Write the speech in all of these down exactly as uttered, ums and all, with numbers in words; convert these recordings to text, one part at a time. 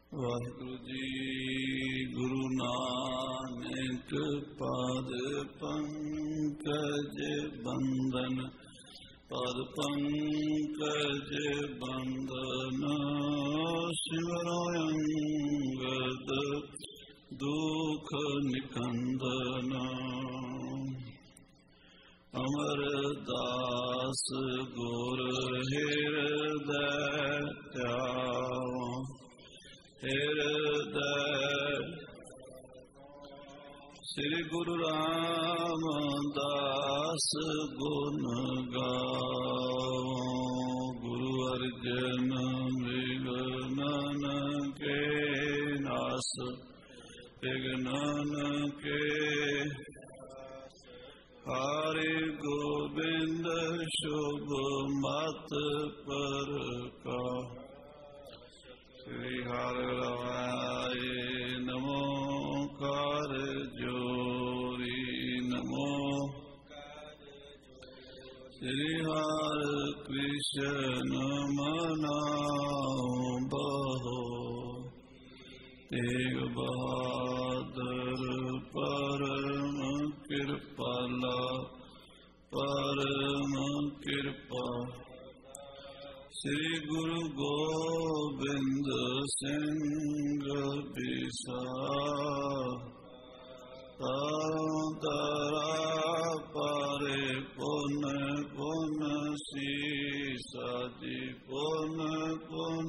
ਵਾਹਿਗੁਰੂ ਜੀ। ਗੁਰੂ ਨਾਨਕ ਪਾਦ ਪੰਕਜ ਬੰਦਨ, ਪਾਦ ਪੰਕਜ ਬੰਦਨ, ਸਿਮਰੋ ਅੰਗਦ ਦੁਖ ਨਿਕੰਦਨ। ਅਮਰਦਾਸ ਗੁਰ ਹਿਰਦੈ ਧਿਆਵੋ, ਹਿਰਦੈ ਸ੍ਰੀ ਗੁਰੂ ਰਾਮਦਾਸ ਗੁਣ ਗਾਵੋ। ਗੁਰੂ ਅਰਜਨ ਵਿਗਨਨ ਕੇ ਨਾਸ, ਵਿਗਨਨ ਕੇ ਹਰਿ ਗੋਬਿੰਦ ਸ਼ੁਭ ਮਤ ਪ੍ਰਕਾਸ਼। ਸ੍ਰੀ ਹਰਿ ਰਾਏ ਨਮੋ ਕਰ ਜੋਰੀ, ਨਮੋ ਸ੍ਰੀ ਹਰਿ ਕ੍ਰਿਸ਼ਨ ਮਨਾਉ ਬਹੋ, ਤੇਗ ਬਹਾਦਰ ਪਰਮ ਕਿਰਪਾਲਾ, ਪਰਮ ਕਿਰਪਾ। ਸ੍ਰੀ ਗੁਰੂ ਗੋਬਿੰਦ ਸਿੰਘ ਬਿਸਾਹ, ਤਾਰੋ ਤਾਰਾ ਪਾਰੇ ਪੁਨ ਪੁਨ ਸੀਸਾ ਜੀ, ਪੁਨ ਪੁਨ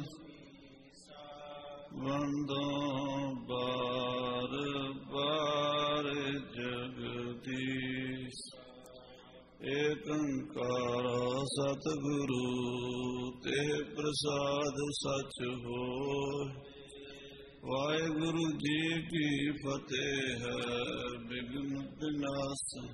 ਵੰਦੋ ਬਾਰ ਬਾਰ ਜਗਦੀਸ਼। ਏਕ ਓੰਕਾਰ ਸਤਿਗੁਰੂ ਤੇ ਪ੍ਰਸਾਦ ਸਚ ਹੋਇ। ਵਾਹਿਗੁਰੂ ਜੀ ਕੀ ਫਤਿਹ ਹੈ। ਬਿਘਨ ਬਿਨਾਸਨ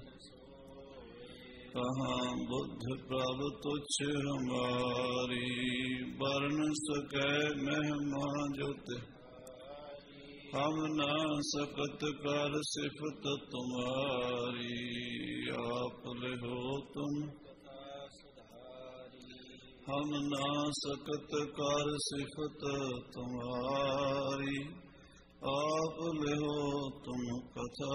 ਕਹਾਂ ਬੁੱਧ ਪ੍ਰਭ ਤੁਛ ਹਮਾਰੀ, ਬਰਨ ਸਕੈ ਮਹਿਮਾ ਜੋਤ ਹਮ ਨਾ ਸਕਤ ਕਰ ਸਿਫਤ ਤੁਮਾਰੀ। ਆਪ ਲਿਹੋ ਤੁਮ ਹਮ ਨਾ ਸਕਤ ਕਰ ਸਿਫਤ ਤੁਮਾਰੀ। ਆਪ ਲਿਹੋ ਤੁਮ ਕਥਾ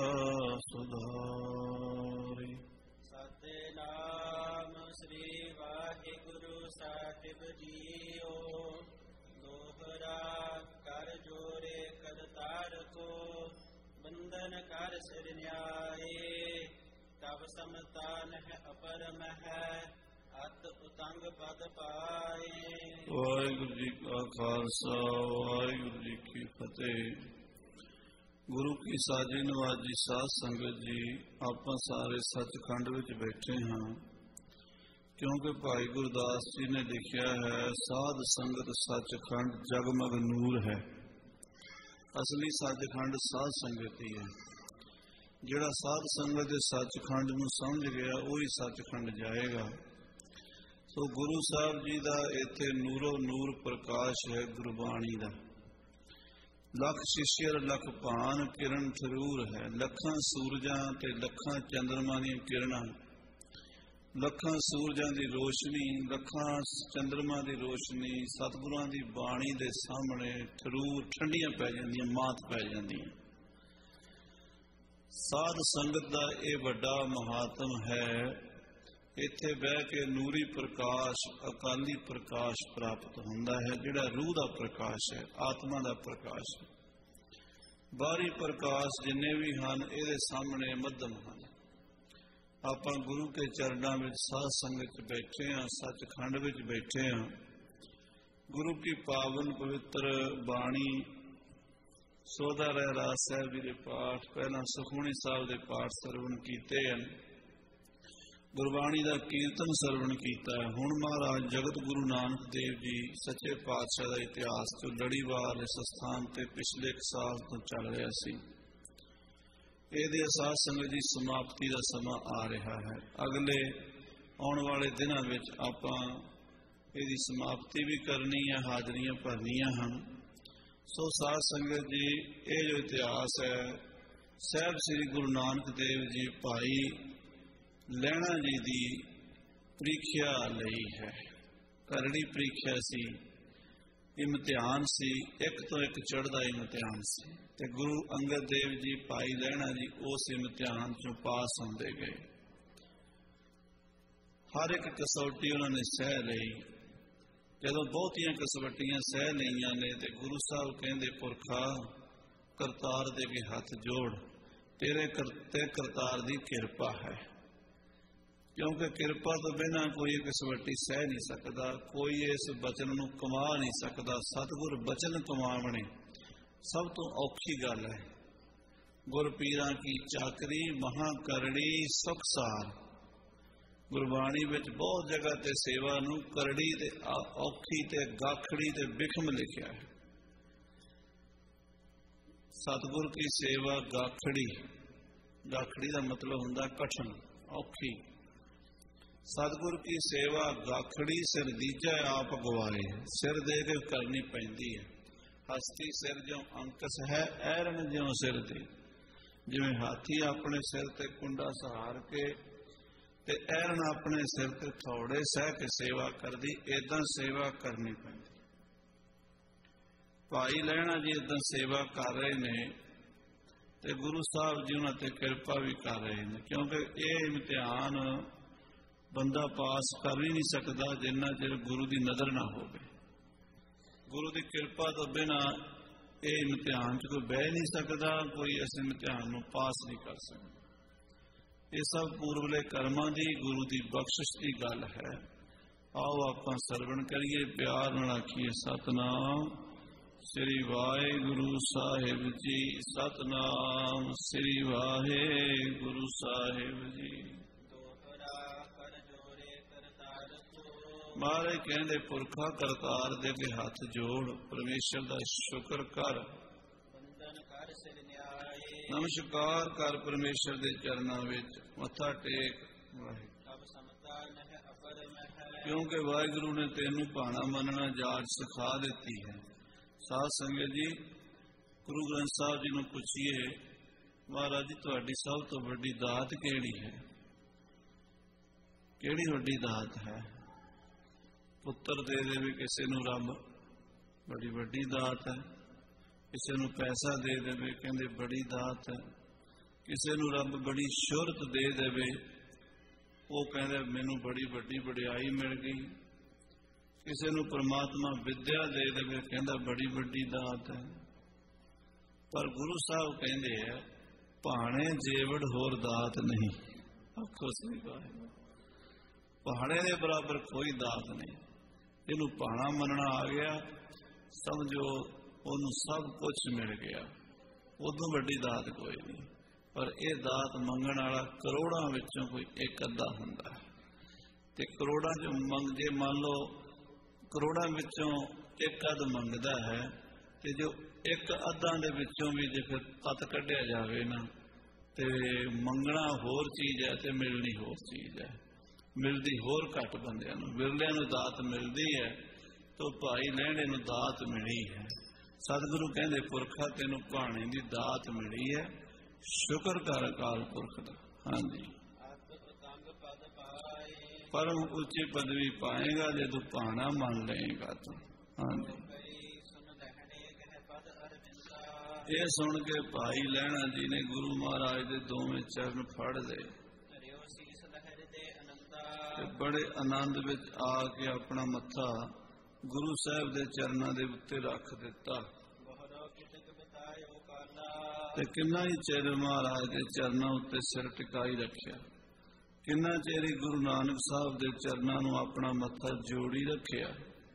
ਸੁਧਾਰੀ। ਸਤਿਨਾਮ ਸ੍ਰੀ ਵਾਹਿਗੁਰੂ ਸਾਹਿਬ ਜੀਓ। ਦੋਹਰਾ ਕਰ ਜੋਰੇ ਕਰਤਾਰ ਕੋ, ਬੰਧਨ ਕਰ ਸਿਰ ਨਿਆਏ। ਤਬ ਸਮਤਾਨ ਹੈ ਅਪਰਮ ਹੈ, ਅਤ ਉਤੰਗ ਪਦ ਪਾਏ। ਵਾਹਿਗੁਰੂ ਜੀ ਕਾ ਖਾਲਸਾ, ਵਾਹਿਗੁਰੂ ਜੀ ਕੀ ਫਤਿਹ। ਗੁਰੂ ਕੀ ਸਾਜੀ ਨਵਾਜੀ ਸਾਧ ਸੰਗਤ ਜੀ, ਆਪਾਂ ਸਾਰੇ ਸੱਚਖੰਡ ਵਿੱਚ ਬੈਠੇ ਹਾਂ ਕਿਉਂਕਿ ਭਾਈ ਗੁਰਦਾਸ ਜੀ ਨੇ ਲਿਖਿਆ ਹੈ, ਸਾਧ ਸੰਗਤ ਸੱਚਖੰਡ ਜਗਮਗ ਨੂਰ ਹੈ। ਅਸਲੀ ਸੱਚਖੰਡ ਸਾਧ ਸੰਗਤ ਹੀ ਹੈ। ਜਿਹੜਾ ਸਾਧ ਸੰਗਤ ਦੇ ਸੱਚਖੰਡ ਨੂੰ ਸਮਝ ਗਿਆ ਉਹੀ ਸੱਚਖੰਡ ਜਾਏਗਾ। ਸੋ ਗੁਰੂ ਸਾਹਿਬ ਜੀ ਦਾ ਇੱਥੇ ਨੂਰੋ ਨੂਰ ਪ੍ਰਕਾਸ਼ ਹੈ ਗੁਰਬਾਣੀ ਦਾ। ਲੱਖ ਸ਼ਿਸ਼ਯਰ ਲੱਖ ਭਾਨ ਕਿਰਨ ਥਰੂਰ ਹੈ। ਲੱਖਾਂ ਸੂਰਜਾਂ ਤੇ ਲੱਖਾਂ ਚੰਦਰਮਾ ਦੀਆਂ ਕਿਰਨਾਂ, ਲੱਖਾਂ ਸੂਰਜਾਂ ਦੀ ਰੋਸ਼ਨੀ, ਲੱਖਾਂ ਚੰਦਰਮਾ ਦੀ ਰੋਸ਼ਨੀ ਸਤਿਗੁਰਾਂ ਦੀ ਬਾਣੀ ਦੇ ਸਾਹਮਣੇ ਥਰੂਰ ਠੰਡੀਆਂ ਪੈ ਜਾਂਦੀਆਂ, ਮਾਤ ਪੈ ਜਾਂਦੀਆਂ। ਸਾਧ ਸੰਗਤ ਦਾ ਇਹ ਵੱਡਾ ਮਹਾਤਮ ਹੈ। ਇੱਥੇ ਬਹਿ ਕੇ ਨੂਰੀ ਪ੍ਰਕਾਸ਼, ਅਕਾਲੀ ਪ੍ਰਕਾਸ਼ ਪ੍ਰਾਪਤ ਹੁੰਦਾ ਹੈ, ਜਿਹੜਾ ਰੂਹ ਦਾ ਪ੍ਰਕਾਸ਼ ਹੈ, ਆਤਮਾ ਦਾ ਪ੍ਰਕਾਸ਼ ਹੈ। ਬਾਹਰੀ ਪ੍ਰਕਾਸ਼ ਜਿੰਨੇ ਵੀ ਹਨ ਇਹਦੇ ਸਾਹਮਣੇ ਮੱਧਮ ਹਨ। ਆਪਾਂ ਗੁਰੂ ਕੇ ਚਰਨਾਂ ਵਿੱਚ ਸਾਧ ਸੰਗਤ ਵਿੱਚ ਬੈਠੇ ਹਾਂ, ਸੱਚਖੰਡ ਵਿੱਚ ਬੈਠੇ ਹਾਂ। ਗੁਰੂ ਕੀ ਪਾਵਨ ਪਵਿੱਤਰ ਬਾਣੀ ਸੋਧਾ ਰਹਿਰਾਸ ਸਾਹਿਬ ਜੀ ਦੇ ਪਾਠ, ਪਹਿਲਾਂ ਸੁਖਮਨੀ ਸਾਹਿਬ ਦੇ ਪਾਠ ਸਰਵਣ ਕੀਤੇ ਹਨ, ਗੁਰਬਾਣੀ ਦਾ ਕੀਰਤਨ ਸਰਵਣ ਕੀਤਾ ਹੈ। ਹੁਣ ਮਹਾਰਾਜ ਜਗਤ ਗੁਰੂ ਨਾਨਕ ਦੇਵ ਜੀ ਸੱਚੇ ਪਾਤਸ਼ਾਹ ਦਾ ਇਤਿਹਾਸ ਜੋ ਲੜੀਵਾਰ ਇਸ ਸਥਾਨ ਤੇ ਪਿਛਲੇ ਇੱਕ ਸਾਲ ਤੋਂ ਚੱਲ ਰਿਹਾ ਸੀ, ਇਹਦੇ ਸਾਧ ਸੰਗਤ ਦੀ ਸਮਾਪਤੀ ਦਾ ਸਮਾਂ ਆ ਰਿਹਾ ਹੈ। ਅਗਲੇ ਆਉਣ ਵਾਲੇ ਦਿਨਾਂ ਵਿੱਚ ਆਪਾਂ ਇਹਦੀ ਸਮਾਪਤੀ ਵੀ ਕਰਨੀ ਹੈ, ਹਾਜ਼ਰੀਆਂ ਭਰਨੀਆਂ ਹਨ। ਸੋ ਸਾਧ ਸੰਗਤ ਜੀ, ਇਹ ਜੋ ਇਤਿਹਾਸ ਹੈ ਸਾਹਿਬ ਸ੍ਰੀ ਗੁਰੂ ਨਾਨਕ ਦੇਵ ਜੀ ਭਾਈ ਲਹਿਣਾ ਜੀ ਦੀ ਪ੍ਰੀਖਿਆ ਲਈ ਹੈ। ਕਰੜੀ ਪ੍ਰੀਖਿਆ ਸੀ। ਇਮਤਿਹਾਨ ਸੀ, ਇੱਕ ਤੋਂ ਇੱਕ ਚੜ੍ਹਦਾ ਇਮਤਿਹਾਨ ਸੀ, ਤੇ ਗੁਰੂ ਅੰਗਦ ਦੇਵ ਜੀ, ਭਾਈ ਲਹਿਣਾ ਜੀ ਉਸ ਇਮਤਿਹਾਨ ਚੋਂ ਪਾਸ ਹੁੰਦੇ ਗਏ। ਹਰ ਇੱਕ ਕਸੌਟੀ ਉਹਨਾਂ ਨੇ ਸਹਿ ਲਈ। ਜਦੋਂ ਬਹੁਤੀਆਂ ਕਸਵੱਟੀਆਂ ਸਹਿ ਲਈਆਂ ਨੇ ਤੇ ਗੁਰੂ ਸਾਹਿਬ ਕਹਿੰਦੇ, ਪੁਰਖਾ ਕਰਤਾਰ ਦੇ ਅੱਗੇ ਹੱਥ ਜੋੜ, ਤੇਰੇ ਕਰਤੇ ਕਰਤਾਰ ਦੀ ਕਿਰਪਾ ਹੈ, ਕਿਉਂਕਿ ਕਿਰਪਾ ਤੋਂ ਬਿਨਾਂ ਕੋਈ ਕਸਵੱਟੀ ਸਹਿ ਨਹੀਂ ਸਕਦਾ, ਕੋਈ ਇਸ ਬਚਨ ਨੂੰ ਕਮਾ ਨਹੀਂ ਸਕਦਾ। ਸਤਿਗੁਰ ਬਚਨ ਕਮਾਵਣੇ ਸਭ ਤੋਂ ਔਖੀ ਗੱਲ ਹੈ। ਗੁਰ ਪੀਰਾਂ ਕੀ ਚਾਕਰੀ ਮਹਾਂ ਕਰੜੀ ਸੁਖਸਾਰ। ਗੁਰਬਾਣੀ ਵਿੱਚ ਬਹੁਤ ਜਗ੍ਹਾ ਤੇ ਸੇਵਾ ਨੂੰ ਕਰੜੀ ਤੇ ਔਖੀ ਤੇ ਗਾਖੜੀ ਤੇ ਬਿਖਮ ਲਿਖਿਆ ਹੈ। ਸਤਿਗੁਰ ਕੀ ਸੇਵਾ ਗਾਖੜੀ, ਗਾਖੜੀ ਦਾ ਮਤਲਬ ਹੁੰਦਾ ਕਠਨ, ਔਖੀ। ਸਤਿਗੁਰ ਕੀ ਸੇਵਾ ਗਾਖੜੀ, ਸਿਰ ਦੀਜਾ ਆਪ ਗਵਾਏ। ਸਿਰ ਦੇ ਕੇ ਕਰਨੀ ਪੈਂਦੀ ਹੈ। ਹਸਤੀ ਸਿਰ ਜਿਉ ਅੰਕਸ ਹੈ, ਐਰਨ ਜਿਉ ਸਿਰ ਦੇ। ਜਿਵੇਂ ਹਾਥੀ ਆਪਣੇ ਸਿਰ ਤੇ ਕੁੰਡਾ ਸਹਾਰ ਕੇ ਤੇ ਐਰਨ ਆਪਣੇ ਸਿਰ ਤੇ ਥੋੜੇ ਸਹਿ ਕੇ ਸੇਵਾ ਕਰਦੀ, ਏਦਾਂ ਸੇਵਾ ਕਰਨੀ ਪੈਂਦੀ। ਭਾਈ ਲਹਿਣਾ ਜੀ ਏਦਾਂ ਸੇਵਾ ਕਰ ਰਹੇ ਨੇ ਤੇ ਗੁਰੂ ਸਾਹਿਬ ਜੀ ਉਹਨਾਂ ਤੇ ਕਿਰਪਾ ਵੀ ਕਰ ਰਹੇ ਨੇ, ਕਿਉਂਕਿ ਇਹ ਇਮਤਿਹਾਨ ਬੰਦਾ ਪਾਸ ਕਰ ਹੀ ਨਹੀਂ ਸਕਦਾ ਜਿੰਨਾ ਚਿਰ ਗੁਰੂ ਦੀ ਨਜ਼ਰ ਨਾ ਹੋਵੇ। ਗੁਰੂ ਦੀ ਕਿਰਪਾ ਤੋਂ ਬਿਨਾਂ ਇਹ ਇਮਤਿਹਾਨ 'ਚ ਕੋਈ ਬਹਿ ਨਹੀਂ ਸਕਦਾ, ਕੋਈ ਇਸ ਇਮਤਿਹਾਨ ਨੂੰ ਪਾਸ ਨਹੀਂ ਕਰ ਸਕਦਾ। ਇਹ ਸਭ ਪੂਰਵਲੇ ਕਰਮਾਂ ਦੀ, ਗੁਰੂ ਦੀ ਬਖਸ਼ਿਸ਼ ਦੀ ਗੱਲ ਹੈ। ਆਓ ਆਪਾਂ ਸਰਵਣ ਕਰੀਏ, ਪਿਆਰ ਨਾਲ ਆਖੀਏ ਸਤਿਨਾਮ ਸ੍ਰੀ ਵਾਹਿਗੁਰੂ ਸਾਹਿਬ ਜੀ, ਸਤਿਨਾਮ ਸ੍ਰੀ ਵਾਹਿਗੁਰੂ ਸਾਹਿਬ ਜੀ। ਮਹਾਰਾਜ ਕਹਿੰਦੇ, ਪੁਰਖਾ ਕਰਤਾਰ ਦੇ ਅੱਗੇ ਹੱਥ ਜੋੜ, ਪਰਮੇਸ਼ਰ ਦਾ ਸ਼ੁਕਰ ਕਰ, ਨਮਸਕਾਰ ਕਰ ਪਰਮੇਸ਼ਰ ਦੇ ਚਰਨਾਂ ਵਿੱਚ, ਮੱਥਾ ਟੇਕ। ਕਿਉਂਕਿ ਵਾਹਿਗੁਰੂ ਨੇ ਤੈਨੂੰ ਭਾਣਾ ਮੰਨਣਾ ਜਾਚ ਸਿਖਾ ਦਿੱਤੀ ਹੈ। ਸਾਧ ਸੰਗਤ ਜੀ, ਗੁਰੂ ਗ੍ਰੰਥ ਸਾਹਿਬ ਜੀ ਨੂੰ ਪੁੱਛੀਏ, ਮਹਾਰਾਜ ਜੀ ਤੁਹਾਡੀ ਸਭ ਤੋਂ ਵੱਡੀ ਦਾਤ ਕਿਹੜੀ ਹੈ? ਕਿਹੜੀ ਵੱਡੀ ਦਾਤ ਹੈ? ਪੁੱਤਰ ਦੇ ਦੇਵੇ ਕਿਸੇ ਨੂੰ ਰੱਬ, ਬੜੀ ਵੱਡੀ ਦਾਤ ਹੈ। ਕਿਸੇ ਨੂੰ ਪੈਸਾ ਦੇ ਦੇਵੇ, ਕਹਿੰਦੇ ਬੜੀ ਦਾਤ ਹੈ। ਕਿਸੇ ਨੂੰ ਰੱਬ ਬੜੀ ਸ਼ੋਹਰਤ ਦੇ ਦੇਵੇ, ਉਹ ਕਹਿੰਦੇ ਮੈਨੂੰ ਬੜੀ ਵੱਡੀ ਵਡਿਆਈ ਮਿਲ ਗਈ। ਕਿਸੇ ਨੂੰ ਪਰਮਾਤਮਾ ਵਿਦਿਆ ਦੇ ਦੇਵੇ, ਕਹਿੰਦਾ ਬੜੀ ਵੱਡੀ ਦਾਤ ਹੈ। ਪਰ ਗੁਰੂ ਸਾਹਿਬ ਕਹਿੰਦੇ ਆ, ਭਾਣੇ ਜੇਵੜ ਹੋਰ ਦਾਤ ਨਹੀਂ। ਆਖੋ ਸਹੀ ਵਾਹਿਗੁਰੂ, ਭਾਣੇ ਦੇ ਬਰਾਬਰ ਕੋਈ ਦਾਤ ਨਹੀਂ। ਜਿਹਨੂੰ ਭਾਣਾ ਮੰਨਣਾ ਆ ਗਿਆ, ਸਮਝੋ ਉਹਨੂੰ ਸਭ ਕੁਝ ਮਿਲ ਗਿਆ। ਉਦੋਂ ਵੱਡੀ ਦਾਤ ਕੋਈ ਨਹੀਂ। ਪਰ ਇਹ ਦਾਤ ਮੰਗਣ ਵਾਲਾ ਕਰੋੜਾਂ ਵਿੱਚੋਂ ਕੋਈ ਇੱਕ ਅੱਧਾ ਹੁੰਦਾ ਹੈ। ਤੇ ਕਰੋੜਾਂ ਚੋਂ ਮੰਗ, ਜੇ ਮੰਨ ਲਓ ਕਰੋੜਾਂ ਵਿੱਚੋਂ ਇੱਕ ਅੱਧ ਮੰਗਦਾ ਹੈ, ਤੇ ਜੋ ਇੱਕ ਅੱਧਾਂ ਦੇ ਵਿੱਚੋਂ ਵੀ ਜੇ ਫਿਰ ਪਤ ਕੱਢਿਆ ਜਾਵੇ ਨਾ, ਤੇ ਮੰਗਣਾ ਹੋਰ ਚੀਜ਼ ਹੈ ਤੇ ਮਿਲਣੀ ਹੋਰ ਚੀਜ਼ ਹੈ। ਮਿਲਦੀ ਹੋਰ ਘੱਟ ਬੰਦਿਆਂ ਨੂੰ, ਵਿਰਲਿਆਂ ਨੂੰ ਦਾਤ ਮਿਲਦੀ ਹੈ, ਤਾਂ ਭਾਈ ਲਹਿਣੇ ਨੂੰ ਦਾਤ ਮਿਲੀ ਹੈ। ਸਤਿਗੁਰੂ ਕਹਿੰਦੇ, ਪੁਰਖਾ ਤੈਨੂੰ ਭਾਣੇ ਦੀ ਦਾਤ ਮਿਲੀ ਹੈ, ਸ਼ੁਕਰ ਕਰ ਅਕਾਲ ਪੁਰਖ ਦਾ। ਹਾਂਜੀ, ਪਰਮ ਉੱਚੀ ਪਦਵੀ ਪਾਏਗਾ ਜੇ ਤੂੰ ਭਾਣਾ ਮੰਨ ਲਏਗਾ ਤੂੰ। ਹਾਂਜੀ, ਇਹ ਸੁਣ ਕੇ ਭਾਈ ਲਹਿਣਾ ਜੀ ਨੇ ਗੁਰੂ ਮਹਾਰਾਜ ਦੇ ਦੋਵੇਂ ਚਰਨ ਫੜ ਲਏ ਤੇ ਬੜੇ ਆਨੰਦ ਵਿੱਚ ਆ ਕੇ ਆਪਣਾ ਮੱਥਾ ਗੁਰੂ ਸਾਹਿਬ ਦੇ ਚਰਨਾਂ ਦੇ ਉੱਤੇ ਰੱਖ ਦਿੱਤਾ। ਤੇ ਕਿੰਨਾ ਹੀ ਚਿਰ ਮਹਾਰਾਜ ਦੇ ਚਰਨਾਂ ਉੱਤੇ ਸਿਰ ਟਿਕਾਈ ਰੱਖਿਆ, ਕਿੰਨਾ ਚਿਰ ਹੀ ਗੁਰੂ ਨਾਨਕ ਸਾਹਿਬ ਦੇ ਚਰਨਾਂ ਨੂੰ ਆਪਣਾ ਮੱਥਾ ਜੋੜੀ ਰੱਖਿਆ।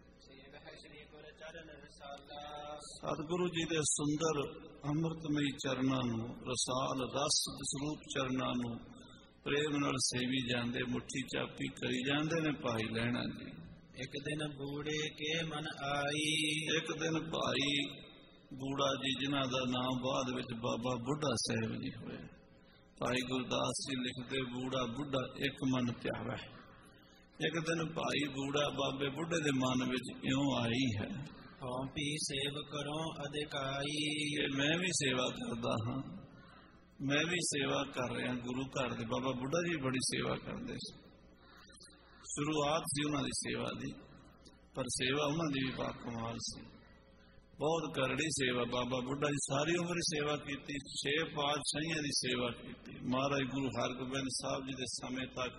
ਸਤਿਗੁਰੂ ਜੀ ਦੇ ਸੁੰਦਰ ਅੰਮ੍ਰਿਤਮਈ ਚਰਨਾਂ ਨੂੰ, ਰਸਾਲ ਰਸ ਸਰੂਪ ਚਰਨਾਂ ਨੂੰ ਪ੍ਰੇਮ ਨਾਲ ਸੇਵੀ ਜਾਂਦੇ, ਮੁੱਠੀ ਚਾਪੀ ਕਰੀ ਜਾਂਦੇ ਨੇ ਭਾਈ ਲਹਿਣਾ ਜੀ। ਇੱਕ ਦਿਨ ਬੂੜੇ ਕੇ ਮਨ ਆਈ, ਇੱਕ ਦਿਨ ਭਾਈ ਬੂੜਾ ਜੀ, ਜਿਨ੍ਹਾਂ ਦਾ ਨਾਮ ਬਾਅਦ ਵਿੱਚ ਬਾਬਾ ਬੁੱਢਾ ਸਾਹਿਬ ਜੀ ਹੋਇਆ। ਭਾਈ ਗੁਰਦਾਸ ਜੀ ਲਿਖਦੇ, ਬੂੜਾ ਬੁੱਢਾ ਇੱਕ ਮਨ ਧਿਆਵੈ। ਇੱਕ ਦਿਨ ਭਾਈ ਬੂੜਾ ਬਾਬੇ ਬੁੱਢੇ ਦੇ ਮਨ ਵਿੱਚ ਇਉਂ ਆਈ ਹੈ, ਹਉ ਪੀ ਸੇਵ ਕਰੋ ਅਧਿਕਾਈ। ਮੈਂ ਵੀ ਸੇਵਾ ਕਰਦਾ ਹਾਂ, ਮੈਂ ਵੀ ਸੇਵਾ ਕਰ ਰਿਹਾ ਗੁਰੂ ਘਰ ਦੇ। ਬਾਬਾ ਬੁੱਢਾ ਜੀ ਬੜੀ ਸੇਵਾ ਕਰਦੇ ਸੀ, ਸ਼ੁਰੂਆਤ ਸੀ ਉਹਨਾਂ ਦੀ ਸੇਵਾ ਦੀ। ਪਰ ਸੇਵਾ ਉਹਨਾਂ ਦੀ ਵੀ ਬਾਕਮਾਲ ਸੀ, ਬਹੁਤ ਕਰੜੀ ਸੇਵਾ। ਬਾਬਾ ਬੁੱਢਾ ਜੀ ਸਾਰੀ ਉਮਰ ਹੀ ਸੇਵਾ ਕੀਤੀ, ਛੇ ਪਾਤਸ਼ਾਹੀਆਂ ਦੀ ਸੇਵਾ ਕੀਤੀ। ਮਹਾਰਾਜ ਗੁਰੂ ਹਰਗੋਬਿੰਦ ਸਾਹਿਬ ਜੀ ਦੇ ਸਮੇਂ ਤੱਕ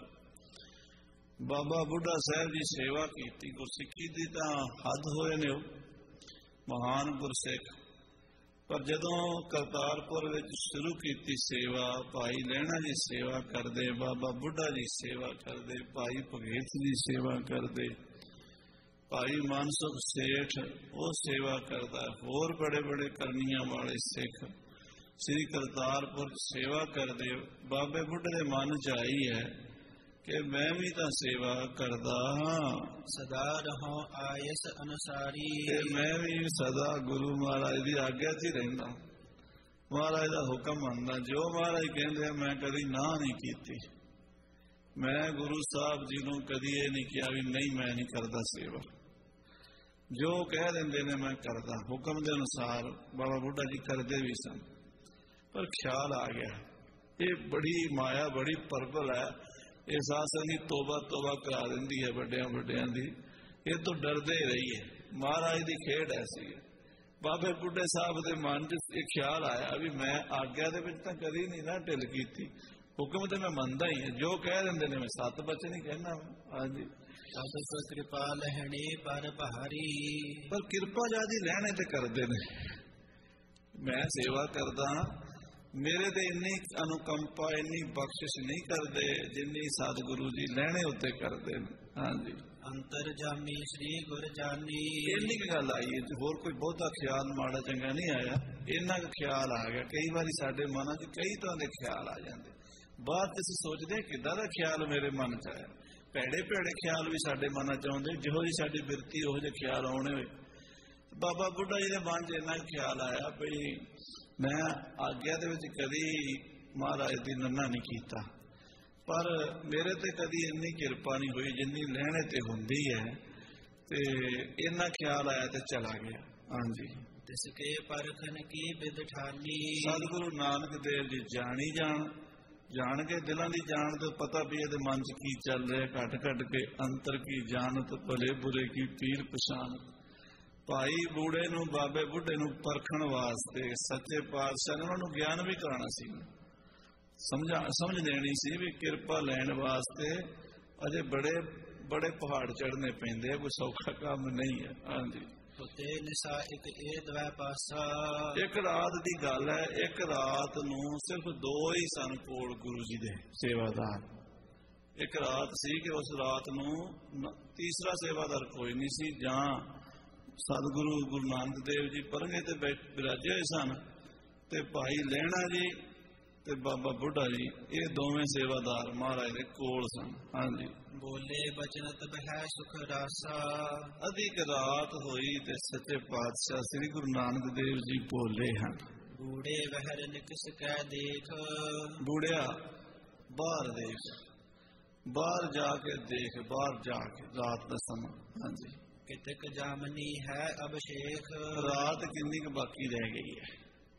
ਬਾਬਾ ਬੁੱਢਾ ਸਾਹਿਬ ਜੀ ਸੇਵਾ ਕੀਤੀ। ਗੁਰਸਿੱਖੀ ਦੀ ਤਾਂ ਹੱਦ ਹੋਏ ਨੇ ਉਹ ਮਹਾਨ ਗੁਰਸਿੱਖ। ਪਰ ਜਦੋਂ ਕਰਤਾਰਪੁਰ ਵਿੱਚ ਸ਼ੁਰੂ ਕੀਤੀ ਸੇਵਾ, ਭਾਈ ਲਹਿਣਾ ਜੀ ਸੇਵਾ ਕਰਦੇ, ਬਾਬਾ ਬੁੱਢਾ ਜੀ ਸੇਵਾ ਕਰਦੇ, ਭਾਈ ਭਗੇਤ ਜੀ ਸੇਵਾ ਕਰਦੇ, ਭਾਈ ਮਾਨਸੁਖ ਸੇਠ ਉਹ ਸੇਵਾ ਕਰਦਾ, ਹੋਰ ਬੜੇ ਬੜੇ ਕਰਨੀਆਂ ਵਾਲੇ ਸਿੱਖ ਸ੍ਰੀ ਕਰਤਾਰਪੁਰ ਸੇਵਾ ਕਰਦੇ। ਬਾਬੇ ਬੁੱਢੇ ਦੇ ਮਨ 'ਚ ਆਈ ਹੈ ਕਿ ਮੈਂ ਵੀ ਤਾਂ ਸੇਵਾ ਕਰਦਾ ਹਾਂ, ਸਦਾ ਰਹੋ ਆਇਸ ਅਨੁਸਾਰੀ, ਤੇ ਮੈਂ ਵੀ ਸਦਾ ਗੁਰੂ ਮਹਾਰਾਜ ਦੀ ਆਗਿਆ 'ਚ ਹੀ ਰਹਿੰਦਾ, ਮਹਾਰਾਜ ਦਾ ਹੁਕਮ ਮੰਨਦਾ। ਜੋ ਮਹਾਰਾਜ ਕਹਿੰਦੇ ਮੈਂ ਕਦੀ ਨਾ ਨਹੀਂ ਕੀਤੀ। ਮੈਂ ਗੁਰੂ ਸਾਹਿਬ ਜੀ ਨੂੰ ਕਦੀ ਇਹ ਨਹੀਂ ਕਿਹਾ ਵੀ ਨਹੀਂ ਮੈਂ ਨਹੀਂ ਕਰਦਾ ਸੇਵਾ। ਜੋ ਕਹਿ ਦਿੰਦੇ ਨੇ ਮੈਂ ਕਰਦਾ, ਹੁਕਮ ਦੇ ਅਨੁਸਾਰ ਬਾਬਾ ਬੁੱਢਾ ਜੀ ਕਰਦੇ ਵੀ ਸਨ। ਪਰ ਖਿਆਲ ਆ ਗਿਆ ਇਹ ਬੜੀ ਮਾਇਆ, ਬੜੀ ਪਰਬਲ ਹੈ, ਇਹ ਸਾਸਨ ਦੀ ਤੋਬਾ ਤੋਬਾ ਕਰਾ ਦਿੰਦੀ ਹੈ ਵੱਡਿਆਂ ਵੱਡਿਆਂ ਦੀ, ਇਹ ਤੋਂ ਡਰਦੇ ਰਹੀਏ। ਮਹਾਰਾਜ ਦੀ ਖੇਡ ਐਸੀ ਹੈ। ਬਾਬੇ ਬੁੱਢੇ ਸਾਹਿਬ ਦੇ ਮਨ 'ਚ ਇਹ ਖਿਆਲ ਆਇਆ ਵੀ ਮੈਂ ਆਗਿਆ ਦੇ ਵਿੱਚ ਤਾਂ ਕਦੀ ਨਹੀਂ ਨਾ ਢਿੱਲ ਕੀਤੀ, ਹੁਕਮ ਤੇ ਮੈਂ ਮੰਨਦਾ ਹੀ ਹਾਂ, ਜੋ ਕਹਿ ਦਿੰਦੇ ਨੇ ਮੈਂ ਸੱਤ ਬਚਨ ਹੀ ਕਹਿਣਾ। ਹਾਂਜੀ, ਤਦ ਕਿਰਪਾ ਲਹਿਣੇ ਪਰ ਭਾਰੀ, ਪਰ ਕਿਰਪਾ ਜਿਆਦੀ ਲੈਣੇ ਤੇ ਕਰਦੇ ਨੇ। ਮੈਂ ਸੇਵਾ ਕਰਦਾ, ਮੇਰੇ ਤੇ ਇੰਨੀ ਅਨੁਕੰਪਾ, ਇੰਨੀ ਬਖਸ਼ਿਸ਼ ਨਹੀਂ ਕਰਦੇ ਜਿੰਨੀ ਸਤਿਗੁਰੂ ਜੀ ਲੈਣੇ ਉੱਤੇ ਕਰਦੇ ਨੇ। ਹਾਂਜੀ, ਅੰਤਰ ਜਾਮੀ ਸ੍ਰੀ ਗੁਰ ਜਾਨੀ, ਇੰਨੀ ਕੁ ਗੱਲ ਆਈ ਹੈ, ਹੋਰ ਕੋਈ ਬਹੁਤਾ ਖਿਆਲ ਮਾੜਾ ਚੰਗਾ ਨਹੀਂ ਆਇਆ, ਇੰਨਾ ਕੁ ਖਿਆਲ ਆ ਗਿਆ। ਕਈ ਵਾਰੀ ਸਾਡੇ ਮਨਾਂ 'ਚ ਕਈ ਤਰ੍ਹਾਂ ਦੇ ਖਿਆਲ ਆ ਜਾਂਦੇ, ਬਾਅਦ 'ਚ ਅਸੀਂ ਸੋਚਦੇ ਕਿੱਦਾਂ ਦਾ ਖਿਆਲ ਮੇਰੇ ਮਨ 'ਚ ਆਇਆ। ਭੈੜੇ ਭੈੜੇ ਖਿਆਲ ਵੀ ਸਾਡੇ ਮਨਾਂ 'ਚ ਆਉਂਦੇ, ਜਿਹੋ ਜਿਹੀ ਸਾਡੀ ਬਿਰਤੀ ਉਹੋ ਜਿਹੇ ਖਿਆਲ ਆਉਣੇ ਹੋਏ। ਬਾਬਾ ਬੁੱਢਾ ਜੀ ਦੇ ਮਨ 'ਚ ਇੰਨਾ ਖਿਆਲ ਆਇਆ ਵੀ ਮੈਂ ਆਗਿਆ ਦੇ ਵਿੱਚ ਕਦੀ ਮਹਾਰਾਜ ਦੀ ਨੰਨਾ ਨਹੀਂ ਕੀਤਾ, ਪਰ ਮੇਰੇ ਤੇ ਕਦੀ ਇੰਨੀ ਕਿਰਪਾ ਨਹੀਂ ਹੋਈ ਜਿੰਨੀ ਲੈਣੇ ਤੇ ਹੁੰਦੀ ਹੈ, ਤੇ ਇੰਨਾ ਖਿਆਲ ਆਇਆ ਤੇ ਚਲਾ ਗਿਆ। ਹਾਂਜੀ, ਤਿਸ ਕੇ ਪਰਖਨ ਕੀ ਬਿਦ ਠਾਨੀ, ਸਤਿਗੁਰੂ ਨਾਨਕ ਦੇਵ ਜੀ ਜਾਣੀ ਜਾਣ, ਜਾਣ ਕੇ ਦਿਲਾਂ ਦੀ ਜਾਣ ਤੋਂ ਪਤਾ ਵੀ ਇਹਦੇ ਮਨ 'ਚ ਕੀ ਚੱਲ ਰਿਹਾ, ਘਟ ਘਟ ਕੇ ਅੰਤਰ ਕੀ ਜਾਣਤ, ਭਲੇ ਬੁਰੇ ਕੀ ਪੀਰ ਪਛਾਣ। ਭਾਈ ਬੂੜੇ ਨੂੰ, ਬਾਬੇ ਬੁੱਢੇ ਨੂੰ ਪਰਖਣ ਵਾਸਤੇ ਸੱਚੇ ਪਾਤਸ਼ਾਹ ਨੇ ਉਹਨਾਂ ਨੂੰ ਗਿਆਨ ਵੀ ਕਰਾਉਣਾ ਸੀ, ਸਮਝਾ ਸਮਝ ਦੇਣੀ ਸੀ ਵੀ ਕਿਰਪਾ ਲੈਣ ਵਾਸਤੇ ਅਜੇ ਬੜੇ ਬੜੇ ਪਹਾੜ ਚੜ੍ਹਨੇ ਪੈਂਦੇ ਆ, ਕੋਈ ਸੌਖਾ ਕੰਮ ਨਹੀਂ ਹੈ। ਹਾਂਜੀ, ਤੇ ਨਿਸਾ ਇੱਕ ਇਹ ਦਵੈ ਪਾਸਾ, ਇੱਕ ਰਾਤ ਦੀ ਗੱਲ ਹੈ, ਇੱਕ ਰਾਤ ਨੂੰ ਸਿਰਫ ਦੋ ਹੀ ਸਨ ਕੋਲ ਗੁਰੂ ਜੀ ਦੇ ਸੇਵਾਦਾਰ। ਇੱਕ ਰਾਤ ਸੀ ਕਿ ਉਸ ਰਾਤ ਨੂੰ ਤੀਸਰਾ ਸੇਵਾਦਾਰ ਕੋਈ ਨਹੀਂ ਸੀ, ਜਾਂ ਸਤਿਗੁਰੂ ਗੁਰੂ ਨਾਨਕ ਦੇਵ ਜੀ ਪਰਗੇ ਤੇ ਬਿਰਾਜੇ ਹੋਏ ਸਨ, ਤੇ ਭਾਈ ਲਹਿਣਾ ਜੀ ਤੇ ਬਾਬਾ ਬੁੱਢਾ ਜੀ ਇਹ ਦੋਵੇਂ ਸੇਵਾਦਾਰ ਮਹਾਰਾਜ ਦੇ ਕੋਲ ਸਨ। ਹਾਂਜੀ, ਬੋਲੇ ਬਚਨ ਤਬ ਹੈ ਸੁਖ ਰਾਸਾ, ਅਧਿਕ ਰਾਤ ਹੋਈ ਤੇ ਸੱਚੇ ਪਾਤਸ਼ਾਹ ਸ੍ਰੀ ਗੁਰੂ ਨਾਨਕ ਦੇਵ ਜੀ ਬੋਲੇ ਹਨ। ਬੂੜੇ ਵਹਿਰ ਨਿਕਸ ਕੈ ਦੇਖ, ਬੂੜਿਆ ਬਾਹਰ ਦੇਖ, ਬਾਹਰ ਜਾ ਕੇ ਦੇਖ, ਬਾਹਰ ਜਾ ਕੇ ਰਾਤ ਦਾ ਸਮਾਂ। ਹਾਂਜੀ, ਕਿਤਕ ਜਾਮਨੀ ਹੈ ਅਭਿਸ਼ੇਕ, ਰਾਤ ਕਿੰਨੀ ਕੁ ਬਾਕੀ ਰਹਿ ਗਈ ਹੈ,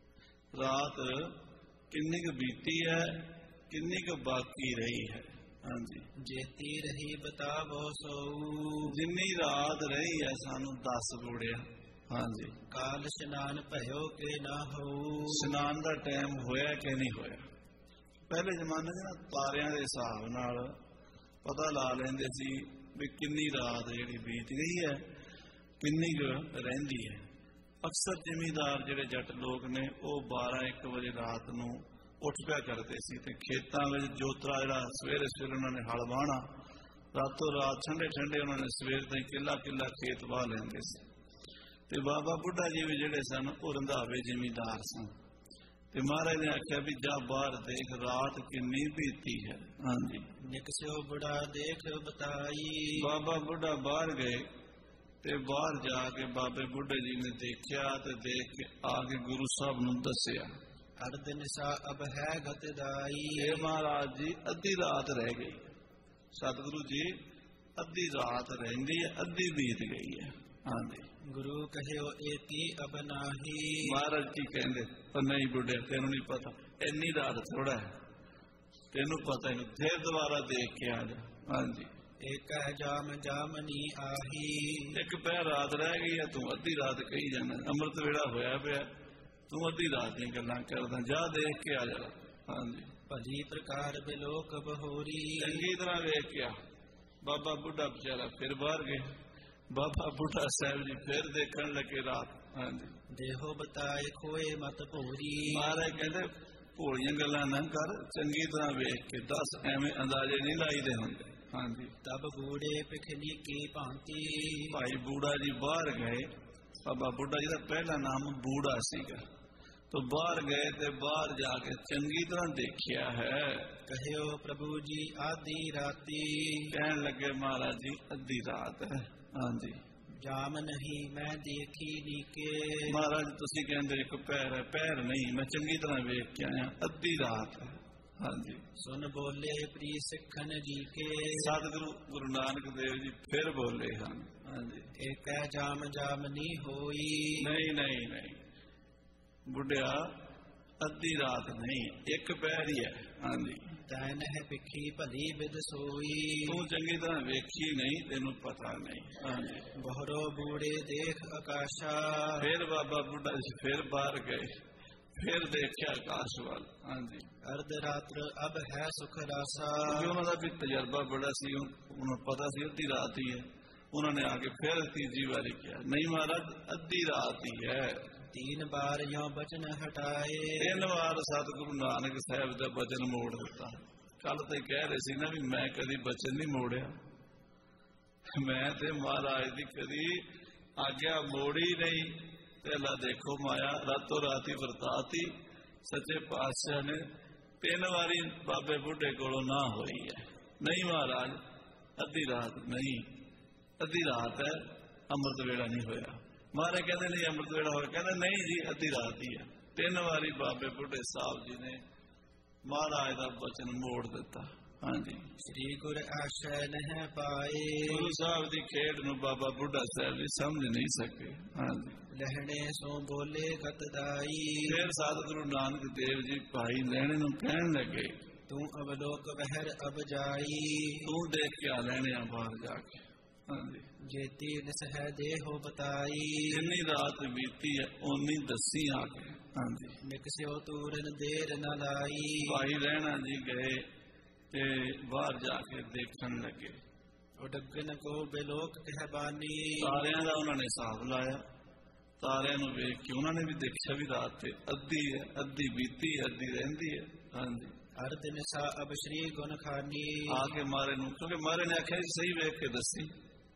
ਰਾਤ ਕਿੰਨੀ ਕੁ ਬੀਤੀ ਹੈ, ਕਿੰਨੀ ਕੁ ਬਾਕੀ ਰਹੀ ਹੈ। ਹਾਂਜੀ, ਜੇਤੀ ਰਹੀ ਬਤਾਵੋ ਸੋਊ, ਜਿੰਨੀ ਰਾਤ ਰਹੀ ਹੈ ਸਾਨੂੰ ਦੱਸ ਬੂੜਿਆ। ਹਾਂਜੀ, ਕਾਲ ਇਸ਼ਨਾਨ ਭਇਓ ਕਿ ਨਾ ਹੋਊ, ਇਸ਼ਨਾਨ ਦਾ ਟਾਈਮ ਹੋਇਆ ਕਿ ਨਹੀਂ ਹੋਇਆ। ਪਹਿਲੇ ਜ਼ਮਾਨੇ 'ਚ ਨਾ ਤਾਰਿਆਂ ਦੇ ਹਿਸਾਬ ਨਾਲ ਪਤਾ ਲਾ ਲੈਂਦੇ ਸੀ ਵੀ ਕਿੰਨੀ ਰਾਤ ਜਿਹੜੀ ਬੀਤ ਗਈ ਹੈ, ਕਿੰਨੀ ਕੁ ਰਹਿੰਦੀ ਹੈ। ਅਕਸਰ ਜ਼ਿਮੀਂਦਾਰ ਜਿਹੜੇ ਜੱਟ ਲੋਕ ਨੇ ਉਹ ਬਾਰਾਂ ਇੱਕ ਵਜੇ ਰਾਤ ਨੂੰ ਉੱਠ ਪਿਆ ਕਰਦੇ ਸੀ, ਤੇ ਖੇਤਾਂ ਵਿੱਚ ਜੋਤਰਾ ਜਿਹੜਾ ਸਵੇਰੇ ਸਵੇਰੇ ਉਹਨਾਂ ਨੇ ਹਲ ਵਾਹਣਾ, ਰਾਤੋਂ ਰਾਤ ਠੰਡੇ ਠੰਡੇ ਉਹਨਾਂ ਨੇ ਸਵੇਰ ਤਾਈਂ ਕਿੱਲਾ ਕਿੱਲਾ ਖੇਤ ਵਾਹ ਲੈਂਦੇ ਸੀ। ਤੇ ਬਾਬਾ ਬੁੱਢਾ ਜੀ ਵੀ ਜਿਹੜੇ ਸਨ ਉਹ ਰੰਧਾਵੇ ਜ਼ਿਮੀਂਦਾਰ ਸਨ, ਤੇ ਮਹਾਰਾਜ ਨੇ ਆਖਿਆ ਵੀ ਜਾ ਬਾਹਰ ਦੇਖ ਰਾਤ ਕਿੰਨੀ ਬੀਤੀ ਹੈ। ਹਾਂਜੀ, ਨਿਕਸਿਓ ਬੁੜਾ ਦੇਖ ਬਤਾਈ, ਬਾਬਾ ਬੁੱਢਾ ਬਾਹਰ ਗਏ ਤੇ ਬਾਹਰ ਜਾ ਕੇ ਬਾਬੇ ਬੁੱਢੇ ਜੀ ਨੇ ਦੇਖਿਆ, ਤੇ ਦੇਖ ਕੇ ਆ ਕੇ ਗੁਰੂ ਸਾਹਿਬ ਨੂੰ ਦੱਸਿਆ, ਅਰਧ ਨਿਸਾ ਅਬ ਹੈ ਗਤਦਾਈ, ਇਹ ਮਹਾਰਾਜ ਜੀ ਅੱਧੀ ਰਾਤ ਰਹਿ ਗਈ, ਸਤਿਗੁਰੂ ਜੀ ਅੱਧੀ ਰਾਤ ਰਹਿੰਦੀ ਹੈ, ਅੱਧੀ ਬੀਤ ਗਈ ਹੈ। ਹਾਂਜੀ, ਗੁਰੂ ਕਹਿਓ ਏਤੀ ਅਬ ਨਾਹੀ, ਮਹਾਰਾਜ ਕੀ ਕਹਿੰਦੇ, ਪਰ ਨਹੀਂ ਬੁੱਢੇ ਤੈਨੂੰ ਨਹੀਂ ਪਤਾ, ਇੰਨੀ ਰਾਤ ਥੋੜਾ ਹੈ, ਤੈਨੂੰ ਪਤਾ ਇਹਨੂੰ ਫਿਰ ਦੁਬਾਰਾ ਦੇਖ ਕੇ ਆ ਜਾ। ਹਾਂਜੀ, ਏਕੈ ਜਾਮ ਜਾਮਨੀ ਆਹੀ। ਇੱਕ ਪਹਿਰ ਰਾਤ ਰਹਿ ਗਈ ਹੈ, ਤੂੰ ਅੱਧੀ ਰਾਤ ਕਹੀ ਜਾਣਾ। ਅੰਮ੍ਰਿਤ ਵੇਲਾ ਹੋਇਆ ਪਿਆ, ਤੂੰ ਅੱਧੀ ਰਾਤ ਦੀਆਂ ਗੱਲਾਂ ਕਰਦਾ। ਜਾ ਦੇਖ ਕੇ ਆ ਜਾ। ਹਾਂਜੀ, ਭਲੀ ਪ੍ਰਕਾਰ ਬਿਲੋਕ ਬਹੋਰੀ। ਚੰਗੀ ਤਰ੍ਹਾਂ ਵੇਖ ਕੇ ਆ। ਬਾਬਾ ਬੁੱਢਾ ਵਿਚਾਰਾ ਫਿਰ ਬਾਹਰ ਗਏ। ਬਾਬਾ ਬੁੱਢਾ ਸਾਹਿਬ ਜੀ ਫਿਰ ਦੇਖਣ ਲੱਗੇ ਰਾਤ। ਹਾਂਜੀ, ਦੇਹੋ ਬਤਾਏ ਖੋਏ ਮਤ ਭੋਰੀ। ਮਹਾਰਾਜ ਕਹਿੰਦੇ ਭੋਲੀਆਂ ਗੱਲਾਂ ਨਾ ਕਰ, ਚੰਗੀ ਤਰ੍ਹਾਂ ਵੇਖ ਕੇ ਦੱਸ, ਐਵੇਂ ਅੰਦਾਜ਼ੇ ਨਹੀਂ ਲਾਈਦੇ ਹੁੰਦੇ। ਹਾਂਜੀ, ਤਬ ਬੂੜੇ ਪਿਖਨੀ ਕੀ ਭਾਂਤੀ। ਭਾਈ ਬੂੜਾ ਜੀ ਬਾਹਰ ਗਏ। ਬਾਬਾ ਬੁੱਢਾ ਜੀ ਦਾ ਪਹਿਲਾ ਨਾਮ ਬੂੜਾ ਸੀਗਾ। ਤੋ ਬਾਹਰ ਗਏ ਤੇ ਬਾਹਰ ਜਾ ਕੇ ਚੰਗੀ ਤਰ੍ਹਾਂ ਦੇਖਿਆ ਹੈ। ਕਹਿਓ ਪ੍ਰਭੂ ਜੀ ਆਦੀ ਰਾਤੀ। ਕਹਿਣ ਲੱਗੇ ਮਹਾਰਾਜ ਜੀ ਅੱਧੀ ਰਾਤ ਹੈ। ਹਾਂਜੀ, ਜਾਮ ਨਹੀਂ ਮੈਂ ਦੇਖੀ ਨੀਕੇ। ਮਹਾਰਾਜ ਤੁਸੀਂ ਕਹਿੰਦੇ ਇੱਕ ਪੈਰ ਹੈ, ਪੈਰ ਨਹੀਂ, ਮੈਂ ਚੰਗੀ ਤਰ੍ਹਾਂ ਵੇਖ ਕੇ ਆਇਆ, ਅੱਧੀ ਰਾਤ ਹੈ। ਹਾਂਜੀ, ਸੁਨ ਬੋਲੇ ਪ੍ਰੀ ਸਿੱਖਨ ਜੀ ਕੇ। ਸਤਿਗੁਰੂ ਗੁਰੂ ਨਾਨਕ ਦੇਵ ਜੀ ਫਿਰ ਬੋਲੇ ਹਨ। ਹਾਂਜੀ, ਏਕੈ ਜਾਮ ਜਾਮਨੀ ਹੋਈ। ਨਹੀਂ ਨਹੀਂ ਨਹੀਂ ਬੁੱਢਿਆ, ਅੱਧੀ ਰਾਤ ਨਹੀਂ, ਇੱਕ ਪੈਰ ਹੀ ਹੈ। ਹਾਂਜੀ, ਤੈਨ ਹੈ ਪਿੱਖੀ ਭਲੀ ਬਿਦ ਸੋਈ। ਤੂੰ ਚੰਗੀ ਤਰ੍ਹਾਂ ਵੇਖੀ ਨਹੀਂ, ਤੈਨੂੰ ਪਤਾ ਨਹੀਂ। ਹਾਂਜੀ, ਬਹਰੋ ਬੂੜੇ ਦੇਖ ਆਕਾਸ਼ਾ। ਫਿਰ ਬਾਬਾ ਬੁੱਢਾ ਜੀ ਫਿਰ ਬਾਹਰ ਗਏ, ਫਿਰ ਦੇਖਿਆ ਆਕਾਸ਼ ਵੱਲ। ਹਾਂਜੀ, ਅਰਧ ਰਾਤਰ ਅਬ ਹੈ ਸੁਖ ਰਾਸਾ। ਉਹਨਾਂ ਦਾ ਵੀ ਤਜਰਬਾ ਬੜਾ ਸੀ, ਉਹਨਾਂ ਨੂੰ ਪਤਾ ਸੀ ਅੱਧੀ ਰਾਤ ਹੀ ਹੈ। ਉਹਨਾਂ ਨੇ ਆ ਕੇ ਫਿਰ ਤੀਜੀ ਵਾਰੀ ਕਿਹਾ, ਨਹੀਂ ਮਹਾਰਾਜ ਅੱਧੀ ਰਾਤ ਹੀ ਹੈ। ਤੀਨ ਬਾਰ ਯੋਂ ਬਚਨ ਹਟਾਏ। ਤਿੰਨ ਵਾਰ ਸਤਿਗੁਰੂ ਨਾਨਕ ਸਾਹਿਬ ਦਾ ਬਚਨ ਮੋੜ ਦਿੱਤਾ। ਕੱਲ ਤੇ ਕਹਿ ਰਹੇ ਸੀ ਨਾ ਵੀ ਮੈਂ ਕਦੀ ਬਚਨ ਨਹੀਂ ਮੋੜਿਆ, ਮੈਂ ਤੇ ਮਹਾਰਾਜ ਦੀ ਕਦੀ ਆਗਿਆ ਮੋੜੀ ਨਹੀਂ। ਤੇ ਅੱਲਾ ਦੇਖੋ ਮਾਇਆ ਰਾਤੋਂ ਰਾਤੀ ਵਰਤਾਤੀ। ਸੱਚੇ ਪਾਤਸ਼ਾਹ ਨੇ ਤਿੰਨ ਵਾਰੀ ਬਾਬੇ ਬੁੱਢੇ ਕੋਲੋਂ ਨਾ ਹੋਈ ਹੈ। ਨਹੀਂ ਮਹਾਰਾਜ ਅੱਧੀ ਰਾਤ ਨਹੀਂ, ਅੱਧੀ ਰਾਤ ਹੈ, ਅੰਮ੍ਰਿਤ ਵੇਲਾ ਨਹੀਂ ਹੋਇਆ। ਮਹਾਰਾਜ ਕਹਿੰਦੇ ਨਹੀਂ ਅੰਮ੍ਰਿਤ ਵੇਲਾ ਹੋਇਆ। ਕਹਿੰਦੇ ਨਹੀਂ ਜੀ ਅੱਧੀ ਰਾਤ ਹੀ ਹੈ। ਤਿੰਨ ਵਾਰੀ ਬਾਬੇ ਬੁੱਢੇ ਸਾਹਿਬ ਜੀ ਨੇ ਮਹਾਰਾਜ ਦਾ ਬਚਨ ਮੋੜ ਦਿੱਤਾ। ਹਾਂਜੀ, ਸ੍ਰੀ ਗੁਰ ਆਸ਼ੈ ਨਹਿ ਪਾਏ। ਗੁਰੂ ਸਾਹਿਬ ਦੀ ਖੇਡ ਨੂੰ ਬਾਬਾ ਬੁੱਢਾ ਸਾਹਿਬ ਜੀ ਸਮਝ ਨਹੀਂ ਸਕੇ। ਹਾਂਜੀ, ਲਹਿਣੇ ਸੋ ਬੋਲੇ ਗਤਦਾਈ। ਫਿਰ ਸਤਿਗੁਰੂ ਨਾਨਕ ਦੇਵ ਜੀ ਭਾਈ ਲਹਿਣੇ ਨੂੰ ਕਹਿਣ ਲੱਗੇ, ਤੂੰ ਅਵਲੋਕ ਵਹਿਰ ਅਬ ਜਾਈ। ਤੂੰ ਦੇਖ ਕੇ ਆ ਲੈਣੇ ਆ ਬਾਹਰ ਜਾ ਕੇ। ਹਾਂਜੀ, ਜੇਤੀ ਨਿਸਹਿ ਦੇਹੋ ਬਤਾਈ। ਜਿੰਨੀ ਰਾਤ ਬੀਤੀ ਹੈ ਓਨੀ ਦੱਸੀ ਆ ਕੇ। ਹਾਂਜੀ, ਨਿਕਸਿਓ ਤੂਰਨ ਦੇਰ ਨ ਲਾਈ। ਭਾਈ ਰਹਿਣਾ ਜੀ ਗਏ ਤੇ ਬਾਹਰ ਜਾ ਕੇ ਦੇਖਣ ਲੱਗੇ। ਉਡਗਨ ਕੋ ਬਿਲੋਕ ਕਹਿ ਬਾਨੀ। ਤਾਰਿਆਂ ਦਾ ਉਹਨਾਂ ਨੇ ਹਿਸਾਬ ਲਾਇਆ। ਤਾਰਿਆਂ ਨੂੰ ਵੇਖ ਕੇ ਉਹਨਾਂ ਨੇ ਵੀ ਦੇਖਿਆ ਵੀ ਰਾਤ ਤੇ ਅੱਧੀ ਹੈ, ਅੱਧੀ ਬੀਤੀ ਹੈ, ਅੱਧੀ ਰਹਿੰਦੀ ਹੈ। ਹਾਂਜੀ, ਅਰਧ ਨਿਸਾ ਅਬ ਸ਼੍ਰੀ ਗੁਣ ਖਾਨੀ। ਆ ਕੇ ਮਾਰੇ ਨੂੰ, ਕਿਉਂਕਿ ਮਾਰੇ ਨੇ ਆਖਿਆ ਸਹੀ ਵੇਖ ਕੇ ਦੱਸੀ।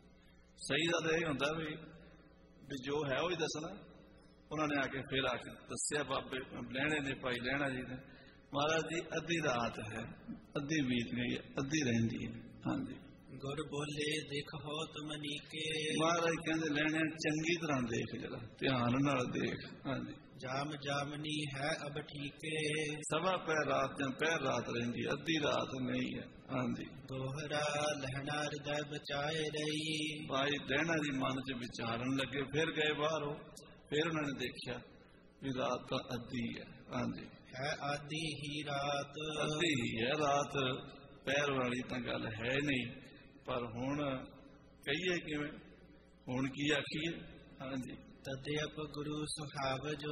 ਸਹੀ ਦਾ ਤਾਂ ਇਹ ਹੁੰਦਾ ਵੀ ਵੀ ਜੋ ਹੈ ਉਹ ਹੀ ਦੱਸਣਾ। ਉਹਨਾਂ ਨੇ ਆ ਕੇ ਫਿਰ ਆ ਕੇ ਦੱਸਿਆ ਬਾਬੇ ਲਹਿਣੇ ਨੇ, ਭਾਈ ਲਹਿਣਾ ਜੀ ਨੇ, ਮਹਾਰਾਜ ਜੀ ਅੱਧੀ ਰਾਤ ਹੈ, ਅੱਧੀ ਬੀਤ ਗਈ ਹੈ, ਅੱਧੀ ਰਹਿੰਦੀ ਹੈ। ਹਾਂਜੀ, ਗੁਰ ਬੋਲੇ ਦੇਖੋ ਤੁਮ ਨੀਕੇ। ਮਹਾਰਾਜ ਕਹਿੰਦੇ ਲੈਣੇ ਚੰਗੀ ਤਰ੍ਹਾਂ ਦੇਖ, ਜਰਾ ਧਿਆਨ ਨਾਲ ਦੇਖ। ਹਾਂਜੀ, ਜਾਮ ਜਾਮਨੀ ਹੈ ਅਬ ਠੀਕੇ। ਸਵਾ ਪਹਿਰ ਰਾਤ ਜਾਂ ਪਹਿਰ ਰਾਤ ਰਹਿੰਦੀ, ਅੱਧੀ ਰਾਤ ਨਹੀਂ ਹੈ। ਹਾਂਜੀ, ਦੋਹਰਾ ਲਹਿਣਾ ਹਿਰਦੈ ਬਚਾਏ ਰਹੀ। ਭਾਈ ਲਹਿਣਾ ਜੀ ਮਨ ਚ ਵਿਚਾਰਨ ਲੱਗੇ। ਫਿਰ ਗਏ ਬਾਹਰੋਂ, ਫਿਰ ਉਹਨਾਂ ਨੇ ਦੇਖਿਆ ਵੀ ਰਾਤ ਤਾਂ ਅੱਧੀ ਹੈ। ਹਾਂਜੀ, ਹੈ ਆਦੀ ਹੀ ਰਾਤ। ਅੱਧੀ ਹੀ ਹੈ ਰਾਤ, ਪਹਿਰ ਵਾਲੀ ਤਾਂ ਗੱਲ ਹੈ ਨਹੀਂ। ਪਰ ਹੁਣ ਕਹੀਏ ਕਿਵੇਂ, ਹੁਣ ਕੀ ਆਖੀਏ। ਹਾਂਜੀ, ਤਦਿਅਪ ਗੁਰੂ ਸੁਹਾਵ ਜੋ।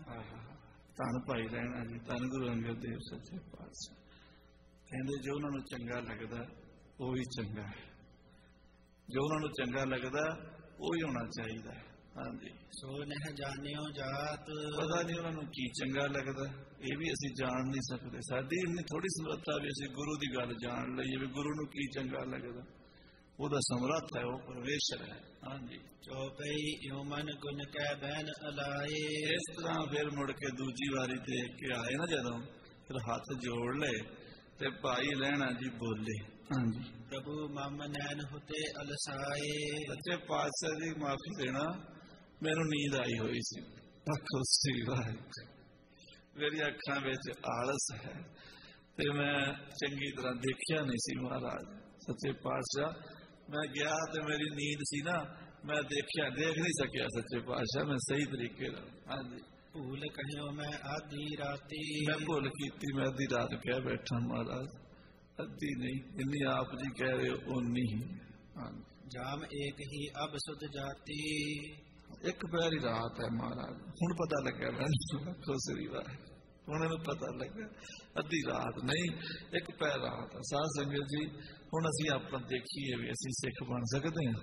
ਧੰਨ ਭਾਈ ਰਹਿਣਾ ਜੀ, ਧੰਨ ਗੁਰੂ ਅੰਗਦ ਦੇਵ ਸੱਚੇ ਪਾਤਸ਼ਾਹ। ਕਹਿੰਦੇ ਜੋ ਉਹਨਾਂ ਨੂੰ ਚੰਗਾ ਲੱਗਦਾ ਉਹ ਹੀ ਚੰਗਾ ਹੈ, ਜੋ ਉਹਨਾਂ ਨੂੰ ਚੰਗਾ ਲੱਗਦਾ ਉਹ ਹੀ ਹੋਣਾ ਚਾਹੀਦਾ ਹੈ। ਹਾਂਜੀ, ਸੋ ਨਹਿ ਜਾਣਿਓ ਜਾਤ। ਪਤਾ ਨਹੀਂ ਉਹਨਾਂ ਨੂੰ ਕੀ ਚੰਗਾ ਲੱਗਦਾ, ਇਹ ਵੀ ਅਸੀਂ ਜਾਣ ਨਹੀਂ ਸਕਦੇ। ਸਾਡੀ ਇੰਨੀ ਥੋੜੀ ਸਮਰੱਥਾ ਵੀ ਅਸੀਂ ਗੁਰੂ ਦੀ ਗੱਲ ਜਾਣ ਲਈਏ ਵੀ ਗੁਰੂ ਨੂੰ ਕੀ ਚੰਗਾ ਲੱਗਦਾ। ਉਹਦਾ ਸਮਰੱਥ ਹੈ, ਉਹ ਪਰਮੇਸ਼ਰ ਹੈ। ਹਾਂਜੀ, ਚੌਪਈ ਇਉ ਮਨ ਗੁਣ ਕੈ ਬੈਨ ਅਲਾਏ। ਇਸ ਤਰ੍ਹਾਂ ਫਿਰ ਮੁੜ ਕੇ ਦੂਜੀ ਵਾਰੀ ਦੇਖ ਕੇ ਆਏ ਨਾ ਜਦੋਂ, ਫਿਰ ਹੱਥ ਜੋੜ ਲਏ ਤੇ ਭਾਈ ਲਹਿਣਾ ਜੀ ਬੋਲੇ। ਹਾਂਜੀ, ਪ੍ਰਭੂ ਮਮ ਨੈਣ ਹੁਤੇ ਅਲਸਾਏ। ਸੱਚੇ ਪਾਤਸ਼ਾਹ ਜੀ ਮਾਫੀ ਦੇਣਾ, ਮੈਨੂੰ ਨੀਂਦ ਆਈ ਹੋਈ ਸੀ। ਆਖੋ ਸ੍ਰੀ ਵਾਹਿਗੁਰੂ, ਮੇਰੀ ਅੱਖਾਂ ਵਿੱਚ ਆਲਸ ਹੈ ਤੇ ਮੈਂ ਚੰਗੀ ਤਰ੍ਹਾਂ ਦੇਖਿਆ ਨਹੀਂ ਸੀ ਮਹਾਰਾਜ। ਸੱਚੇ ਪਾਤਸ਼ਾਹ ਮੈਂ ਗਿਆ ਤੇ ਮੇਰੀ ਨੀਂਦ ਸੀ ਨਾ, ਮੈਂ ਦੇਖਿਆ ਦੇਖ ਨਹੀਂ ਸਕਿਆ ਸੱਚੇ ਪਾਤਸ਼ਾਹ ਮੈਂ ਸਹੀ ਤਰੀਕੇ ਨਾਲ। ਹਾਂਜੀ, ਭੂਲ ਕਹਿਓ ਮੈਂ ਆਧੀ ਰਾਤੀ। ਮੈਂ ਭੁੱਲ ਕੀਤੀ, ਮੈਂ ਅੱਧੀ ਰਾਤ ਕਹਿ ਬੈਠਾ ਮਹਾਰਾਜ। ਅੱਧੀ ਨਹੀਂ, ਜਿੰਨੀ ਆਪ ਜੀ ਕਹਿ ਰਹੇ ਹੋ ਉਨੀ ਹੀ। ਹਾਂ, ਜਾਮ ਏਕ ਹੀ ਅਬ ਸੁਧ ਜਾਤੀ। ਇੱਕ ਪੈਰ ਹੀ ਰਾਤ ਹੈ ਮਹਾਰਾਜ, ਹੁਣ ਪਤਾ ਲੱਗਿਆ ਮੈਨੂੰ ਖੁਸਰੀ ਵਾਰ, ਹੁਣ ਇਹਨੂੰ ਪਤਾ ਲੱਗਾ ਅੱਧੀ ਰਾਤ ਨਹੀਂ, ਇੱਕ ਪੈਰ ਰਾਤ ਹੈ। ਸਾਧ ਸੰਗਤ ਜੀ, ਹੁਣ ਅਸੀਂ ਆਪਾਂ ਦੇਖੀਏ ਵੀ ਅਸੀਂ ਸਿੱਖ ਬਣ ਸਕਦੇ ਹਾਂ?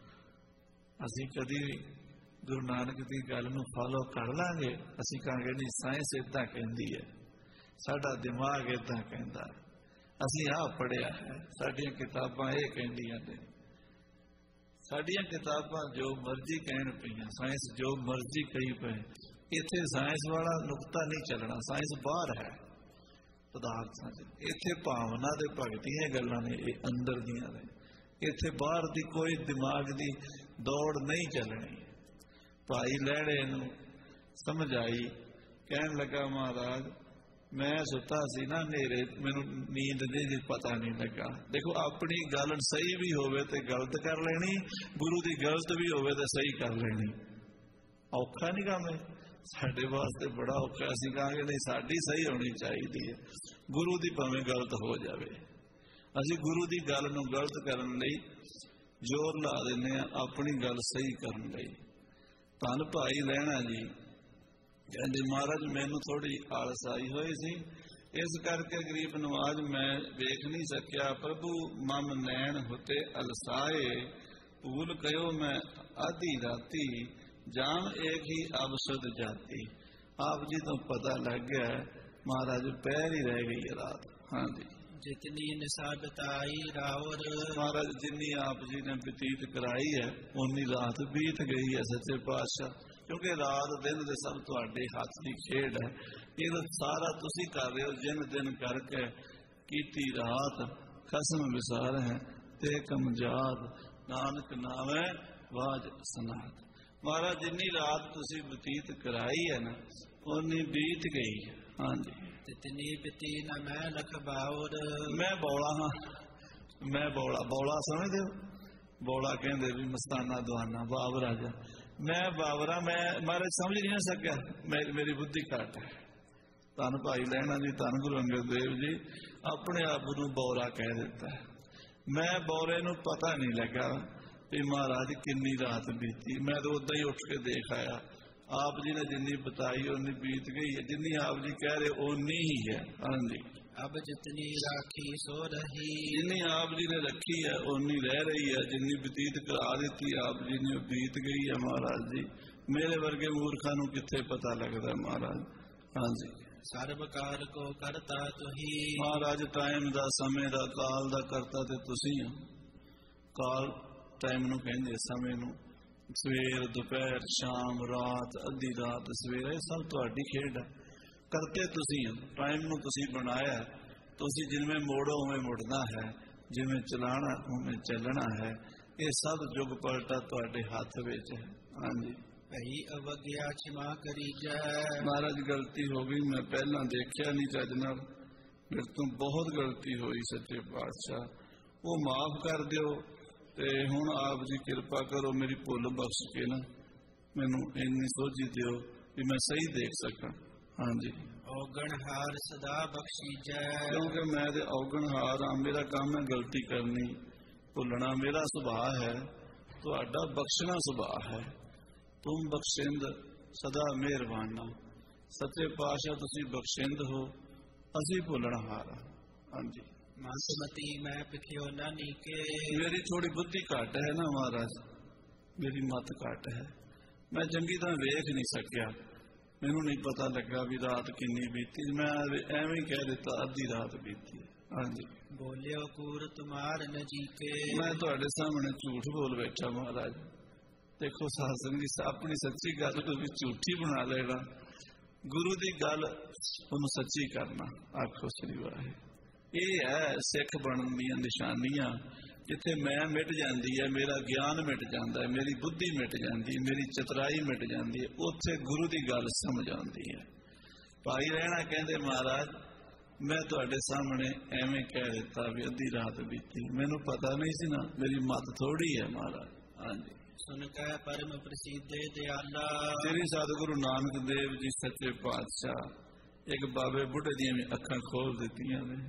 ਅਸੀਂ ਕਦੀ ਗੁਰੂ ਨਾਨਕ ਦੀ ਗੱਲ ਨੂੰ ਫਾਲੋ ਕਰ ਲਾਂਗੇ? ਅਸੀਂ ਕਹਾਂਗੇ ਨਹੀਂ, ਸਾਇੰਸ ਏਦਾਂ ਕਹਿੰਦੀ ਹੈ, ਸਾਡਾ ਦਿਮਾਗ ਏਦਾਂ ਕਹਿੰਦਾ, ਅਸੀਂ ਆਹ ਪੜ੍ਹਿਆ ਹੈ, ਸਾਡੀਆਂ ਕਿਤਾਬਾਂ ਇਹ ਕਹਿੰਦੀਆਂ ਨੇ। ਸਾਡੀਆਂ ਕਿਤਾਬਾਂ ਜੋ ਮਰਜ਼ੀ ਕਹਿਣ ਪਈਆਂ, ਸਾਇੰਸ ਜੋ ਮਰਜ਼ੀ ਕਹੀ ਪਏ, ਇੱਥੇ ਸਾਇੰਸ ਵਾਲਾ ਨੁਕਤਾ ਨਹੀਂ ਚੱਲਣਾ। ਸਾਇੰਸ ਬਾਹਰ ਹੈ ਪਦਾਰਥਾਂ 'ਚ, ਇੱਥੇ ਭਾਵਨਾ ਦੇ ਭਗਤੀਆਂ ਗੱਲਾਂ ਨੇ, ਇਹ ਅੰਦਰ ਦੀਆਂ ਨੇ। ਇੱਥੇ ਬਾਹਰ ਦੀ ਕੋਈ ਦਿਮਾਗ ਦੀ ਦੌੜ ਨਹੀਂ ਚੱਲਣੀ। ਭਾਈ ਲਹਿੜੇ ਨੂੰ ਸਮਝ ਆਈ, ਕਹਿਣ ਲੱਗਾ ਮਹਾਰਾਜ ਮੈਂ ਸੁੱਤਾ ਸੀ ਨਾ ਹਨੇਰੇ, ਮੈਨੂੰ ਨੀਂਦ ਦੇ ਪਤਾ ਨਹੀਂ ਲੱਗਾ। ਦੇਖੋ, ਆਪਣੀ ਗੱਲ ਸਹੀ ਵੀ ਹੋਵੇ ਤੇ ਗਲਤ ਕਰ ਲੈਣੀ, ਗੁਰੂ ਦੀ ਗਲਤ ਵੀ ਹੋਵੇ ਤੇ ਸਹੀ ਕਰ ਲੈਣੀ। ਔਖਾ ਨਹੀਂ ਕੰਮ ਹੈ? ਸਾਡੇ ਵਾਸਤੇ ਬੜਾ ਔਖਾ। ਅਸੀਂ ਕਹਾਂਗੇ ਨਹੀਂ, ਸਾਡੀ ਸਹੀ ਹੋਣੀ ਚਾਹੀਦੀ ਹੈ, ਗੁਰੂ ਦੀ ਭਾਵੇਂ ਗਲਤ ਹੋ ਜਾਵੇ। ਅਸੀਂ ਗੁਰੂ ਦੀ ਗੱਲ ਨੂੰ ਗਲਤ ਕਰਨ ਲਈ ਜ਼ੋਰ ਲਾ ਦਿੰਦੇ ਹਾਂ, ਆਪਣੀ ਗੱਲ ਸਹੀ ਕਰਨ ਲਈ। ਧੰਨ ਭਾਈ ਲਹਿਣਾ ਜੀ ਕਹਿੰਦੇ, ਮਹਾਰਾਜ ਮੈਨੂੰ ਥੋੜੀ ਆਲਸ ਆਈ ਹੋਈ ਸੀ, ਇਸ ਕਰਕੇ ਗਰੀਬ ਨਵਾਜ ਮੈਂ ਵੇਖ ਨਹੀਂ ਸਕਿਆ। ਪ੍ਰਭੂ ਮਮ ਨੈਣ ਹੁਤੇ ਅਲਸਾਏ, ਭੂਲ ਕਯੋ ਮੈਂ ਆਧੀ ਰਾਤੀ, ਜਾਮ ਏਕ ਹੀ ਅਬ ਸੁਧ ਜਾਤੀ। ਆਪ ਜੀ ਤੋਂ ਪਤਾ ਲੱਗ ਗਿਆ ਮਹਾਰਾਜ ਪੈਰ ਹੀ ਰਹਿ ਗਈ ਰਾਤ। ਹਾਂਜੀ, ਜਿਤਨੀ ਨਿਸ਼ਾ ਬਿਤਾਈ ਰਾਵਰ। ਮਹਾਰਾਜ ਜਿੰਨੀ ਆਪ ਜੀ ਨੇ ਬਤੀਤ ਕਰਾਈ ਹੈ ਉਨੀ ਰਾਤ ਬੀਤ ਗਈ ਹੈ ਸੱਚੇ ਪਾਤਸ਼ਾਹ, ਕਿਉਂਕਿ ਰਾਤ ਦਿਨ ਦੇ ਸਭ ਤੁਹਾਡੇ ਹੱਥ ਦੀ ਖੇਡ ਹੈ। ਇਹ ਸਾਰਾ ਤੁਸੀਂ ਕਰ ਰਹੇ ਹੋ, ਜਿਨ ਦਿਨ ਕਰਕੇ ਕੀਤੀ ਰਾਤ ਖਸਮ ਵਿਸਾਰ ਹੈ ਤੇ ਕਮਜਾਦ, ਨਾਨਕ ਨਾਮੈ ਵਾਜ ਸਨਾਤ। ਮਹਾਰਾਜ ਜਿੰਨੀ ਰਾਤ ਤੁਸੀਂ ਬਤੀਤ ਕਰਾਈ ਹੈ ਨਾ, ਉਨੀ ਬੀਤ ਗਈ। ਹਾਂਜੀ, ਤਿਤਨੀ ਬਿਤੀ ਨ ਮੈਂ ਲਖ ਬਾਉਰ। ਮੈਂ ਬੌਲਾ ਹਾਂ, ਮੈਂ ਬੌਲਾ। ਬੌਲਾ ਸਮਝਦੇ ਹੋ? ਬੌਲਾ ਕਹਿੰਦੇ ਵੀ ਮਸਤਾਨਾ ਦਵਾਨਾ, ਬਾਬ ਰਾਜਾ। ਮੈਂ ਬਾਬਰਾ, ਮੈਂ ਮਹਾਰਾਜ ਸਮਝ ਨਹੀਂ ਸਕਿਆ, ਮੇਰੀ ਬੁੱਧੀ ਘੱਟ ਹੈ। ਧੰਨ ਭਾਈ ਲਹਿਣਾ ਜੀ, ਧੰਨ ਗੁਰੂ ਅੰਗਦ ਦੇਵ ਜੀ ਆਪਣੇ ਆਪ ਨੂੰ ਬੌਰਾ ਕਹਿ ਦਿੱਤਾ। ਮੈਂ ਬੌਰੇ ਨੂੰ ਪਤਾ ਨਹੀਂ ਲੱਗਾ ਵੀ ਮਹਾਰਾਜ ਕਿੰਨੀ ਰਾਤ ਬੀਤੀ। ਮੈਂ ਤਾਂ ਉਦਾਂ ਹੀ ਉੱਠ ਕੇ ਦੇਖ ਆਇਆ, ਆਪ ਜੀ ਨੇ ਜਿੰਨੀ ਬਤਾਈ ਉਨੀ ਬੀਤ ਗਈ ਹੈ, ਜਿੰਨੀ ਆਪ ਜੀ ਕਹਿ ਰਹੇ ਉਨੀ ਹੀ ਹੈ। ਹਾਂਜੀ, ਅਬ ਜਿਤਨੀ ਰਾਖੀ ਸੋ ਰਹੀ। ਜਿੰਨੀ ਆਪ ਜੀ ਨੇ ਰੱਖੀ ਹੈ ਉਨੀ ਰਹਿ ਰਹੀ ਹੈ, ਜਿੰਨੀ ਬਤੀਤ ਕਰਾ ਦਿੱਤੀ ਆਪ ਜੀ ਨੇ ਬੀਤ ਗਈ ਹੈ। ਮਹਾਰਾਜ ਜੀ, ਮੇਰੇ ਵਰਗੇ ਮੂਰਖਾਂ ਨੂੰ ਕਿੱਥੇ ਪਤਾ ਲੱਗਦਾ ਮਹਾਰਾਜ। ਹਾਂਜੀ, ਸਰਬ ਕਾਲ ਕੋ ਕਰਤਾ ਤੁਹੀ। ਮਹਾਰਾਜ ਟਾਈਮ ਦਾ, ਸਮੇਂ ਦਾ, ਕਾਲ ਦਾ ਕਰਤਾ ਤੇ ਤੁਸੀਂ ਹੋ। ਕਾਲ ਟਾਈਮ ਨੂੰ ਕਹਿੰਦੇ, ਸਮੇਂ ਨੂੰ। ਸਵੇਰ, ਦੁਪਹਿਰ, ਸ਼ਾਮ, ਰਾਤ, ਅੱਧੀ ਰਾਤ, ਸਵੇਰ, ਇਹ ਸਭ ਤੁਹਾਡੀ ਖੇਡ ਹੈ। ਕਰਤੇ ਤੁਸੀਂ ਹੋ, ਟਾਈਮ ਨੂੰ ਤੁਸੀਂ ਬਣਾਇਆ। ਤੁਸੀਂ ਜਿਵੇਂ ਮੋੜੋ ਉਵੇਂ ਮੁੜਨਾ ਹੈ, ਜਿਵੇਂ ਚਲਾਣਾ ਉਵੇਂ ਚੱਲਣਾ ਹੈ। ਇਹ ਸਭ ਯੁੱਗ ਪਲਟਾ ਤੁਹਾਡੇ ਹੱਥ ਵਿੱਚ ਹੈ। ਹਾਂਜੀ, ਭਈ ਅਵਗਿਆ ਛਿਮਾ ਕਰੀ ਜੈ। ਮਹਾਰਾਜ ਗਲਤੀ ਹੋ ਗਈ, ਮੈਂ ਪਹਿਲਾਂ ਦੇਖਿਆ ਨਹੀਂ ਚੱਜ ਨਾਲ, ਮੇਰੇ ਤੋਂ ਬਹੁਤ ਗਲਤੀ ਹੋਈ ਸੱਚੇ ਪਾਤਸ਼ਾਹ, ਉਹ ਮਾਫ ਕਰ ਦਿਓ। ਤੇ ਹੁਣ ਆਪ ਜੀ ਕਿਰਪਾ ਕਰੋ, ਮੇਰੀ ਭੁੱਲ ਬਖਸ਼ ਕੇ ਨਾ ਮੈਨੂੰ ਇੰਨੀ ਸੋਝੀ ਦਿਓ ਵੀ ਮੈਂ ਸਹੀ ਦੇਖ ਸਕਾਂ। ਹਾਂਜੀ, ਔਗਣ ਹਾਰ ਸਦਾ ਬਖਸ਼ੀ ਜੈ। ਕਿਉਂਕਿ ਮੈਂ ਤੇ ਔਗਣ ਹਾਰ ਹਾਂ, ਮੇਰਾ ਕੰਮ ਹੈ ਗਲਤੀ ਕਰਨੀ, ਭੁੱਲਣਾ ਮੇਰਾ ਸੁਭਾਅ ਹੈ, ਤੁਹਾਡਾ ਬਖਸ਼ਣਾ ਸੁਭਾਅ ਹੈ। ਤੁਮ ਬਖਸ਼ਿੰਦ ਸਦਾ ਮਿਹਰਬਾਨਾ। ਸੱਚੇ ਪਾਤਸ਼ਾਹ ਤੁਸੀਂ ਬਖਸ਼ਿੰਦ ਹੋ, ਅਸੀਂ ਭੁੱਲਣ ਹਾਰ ਹਾਂ। ਹਾਂਜੀ, ਮਤੀ ਮੈਂ ਪਿਖਿਓ ਨਾ ਨੀਕੇ। ਮੇਰੀ ਥੋੜੀ ਬੁੱਧੀ ਘੱਟ ਹੈ ਨਾ ਮਹਾਰਾਜ, ਮੇਰੀ ਮੱਤ ਘੱਟ ਹੈ, ਮੈਂ ਚੰਗੀ ਤਰ੍ਹਾਂ ਵੇਖ ਨਹੀਂ ਸਕਿਆ। ਮੈਨੂੰ ਨਹੀਂ ਪਤਾ ਲੱਗਾ ਵੀ ਰਾਤ ਕਿੰਨੀ ਬੀਤੀ, ਮੈਂ ਐਵੇਂ ਹੀ ਕਹਿ ਦਿੱਤਾ ਅੱਧੀ ਰਾਤ ਬੀਤੀ। ਹਾਂਜੀ, ਬੋਲਿਓ ਕੂਰ ਤੁਮਾਰ ਨਜੀਕੇ। ਮੈਂ ਤੁਹਾਡੇ ਸਾਹਮਣੇ ਝੂਠ ਬੋਲ ਬੈਠਾ ਮਹਾਰਾਜ। ਦੇਖੋ ਸਾਧ ਸੰਗਤ ਜੀ, ਆਪਣੀ ਸੱਚੀ ਗੱਲ ਨੂੰ ਵੀ ਝੂਠੀ ਬਣਾ ਲੈਣਾ, ਗੁਰੂ ਦੀ ਗੱਲ ਉਹਨੂੰ ਸੱਚੀ ਕਰਨਾ। ਆਖੋ ਸ੍ਰੀ ਵਾਹਿਗੁਰੂ। ਇਹ ਹੈ ਸਿੱਖ ਬਣਨ ਦੀਆਂ ਨਿਸ਼ਾਨੀਆਂ। ਜਿੱਥੇ ਮੈਂ ਮਿਟ ਜਾਂਦੀ ਹੈ, ਮੇਰਾ ਗਿਆਨ ਮਿਟ ਜਾਂਦਾ ਹੈ, ਮੇਰੀ ਬੁੱਧੀ ਮਿਟ ਜਾਂਦੀ ਹੈ, ਮੇਰੀ ਚਤਰਾਈ ਮਿਟ ਜਾਂਦੀ ਹੈ, ਉੱਥੇ ਗੁਰੂ ਦੀ ਗੱਲ ਸਮਝ ਆਉਂਦੀ ਹੈ। ਭਾਈ ਰਹਿਣਾ ਕਹਿੰਦੇ, ਮਹਾਰਾਜ ਮੈਂ ਤੁਹਾਡੇ ਸਾਹਮਣੇ ਐਵੇਂ ਕਹਿ ਦਿੱਤਾ ਵੀ ਅੱਧੀ ਰਾਤ ਬੀਤੀ, ਮੈਨੂੰ ਪਤਾ ਨਹੀਂ ਸੀ ਨਾ, ਮੇਰੀ ਮੱਤ ਥੋੜੀ ਹੈ ਮਹਾਰਾਜ। ਹਾਂਜੀ, ਸੁਨ ਕੈ ਪਰਮ ਪ੍ਰਸਿੱਧੇ ਦਿਆਲਾ। ਸ੍ਰੀ ਸਤਿਗੁਰੂ ਨਾਨਕ ਦੇਵ ਜੀ ਸੱਚੇ ਪਾਤਸ਼ਾਹ ਇੱਕ ਬਾਬੇ ਬੁੱਢੇ ਦੀਆਂ ਵੀ ਅੱਖਾਂ ਖੋਲ ਦਿੱਤੀਆਂ ਨੇ।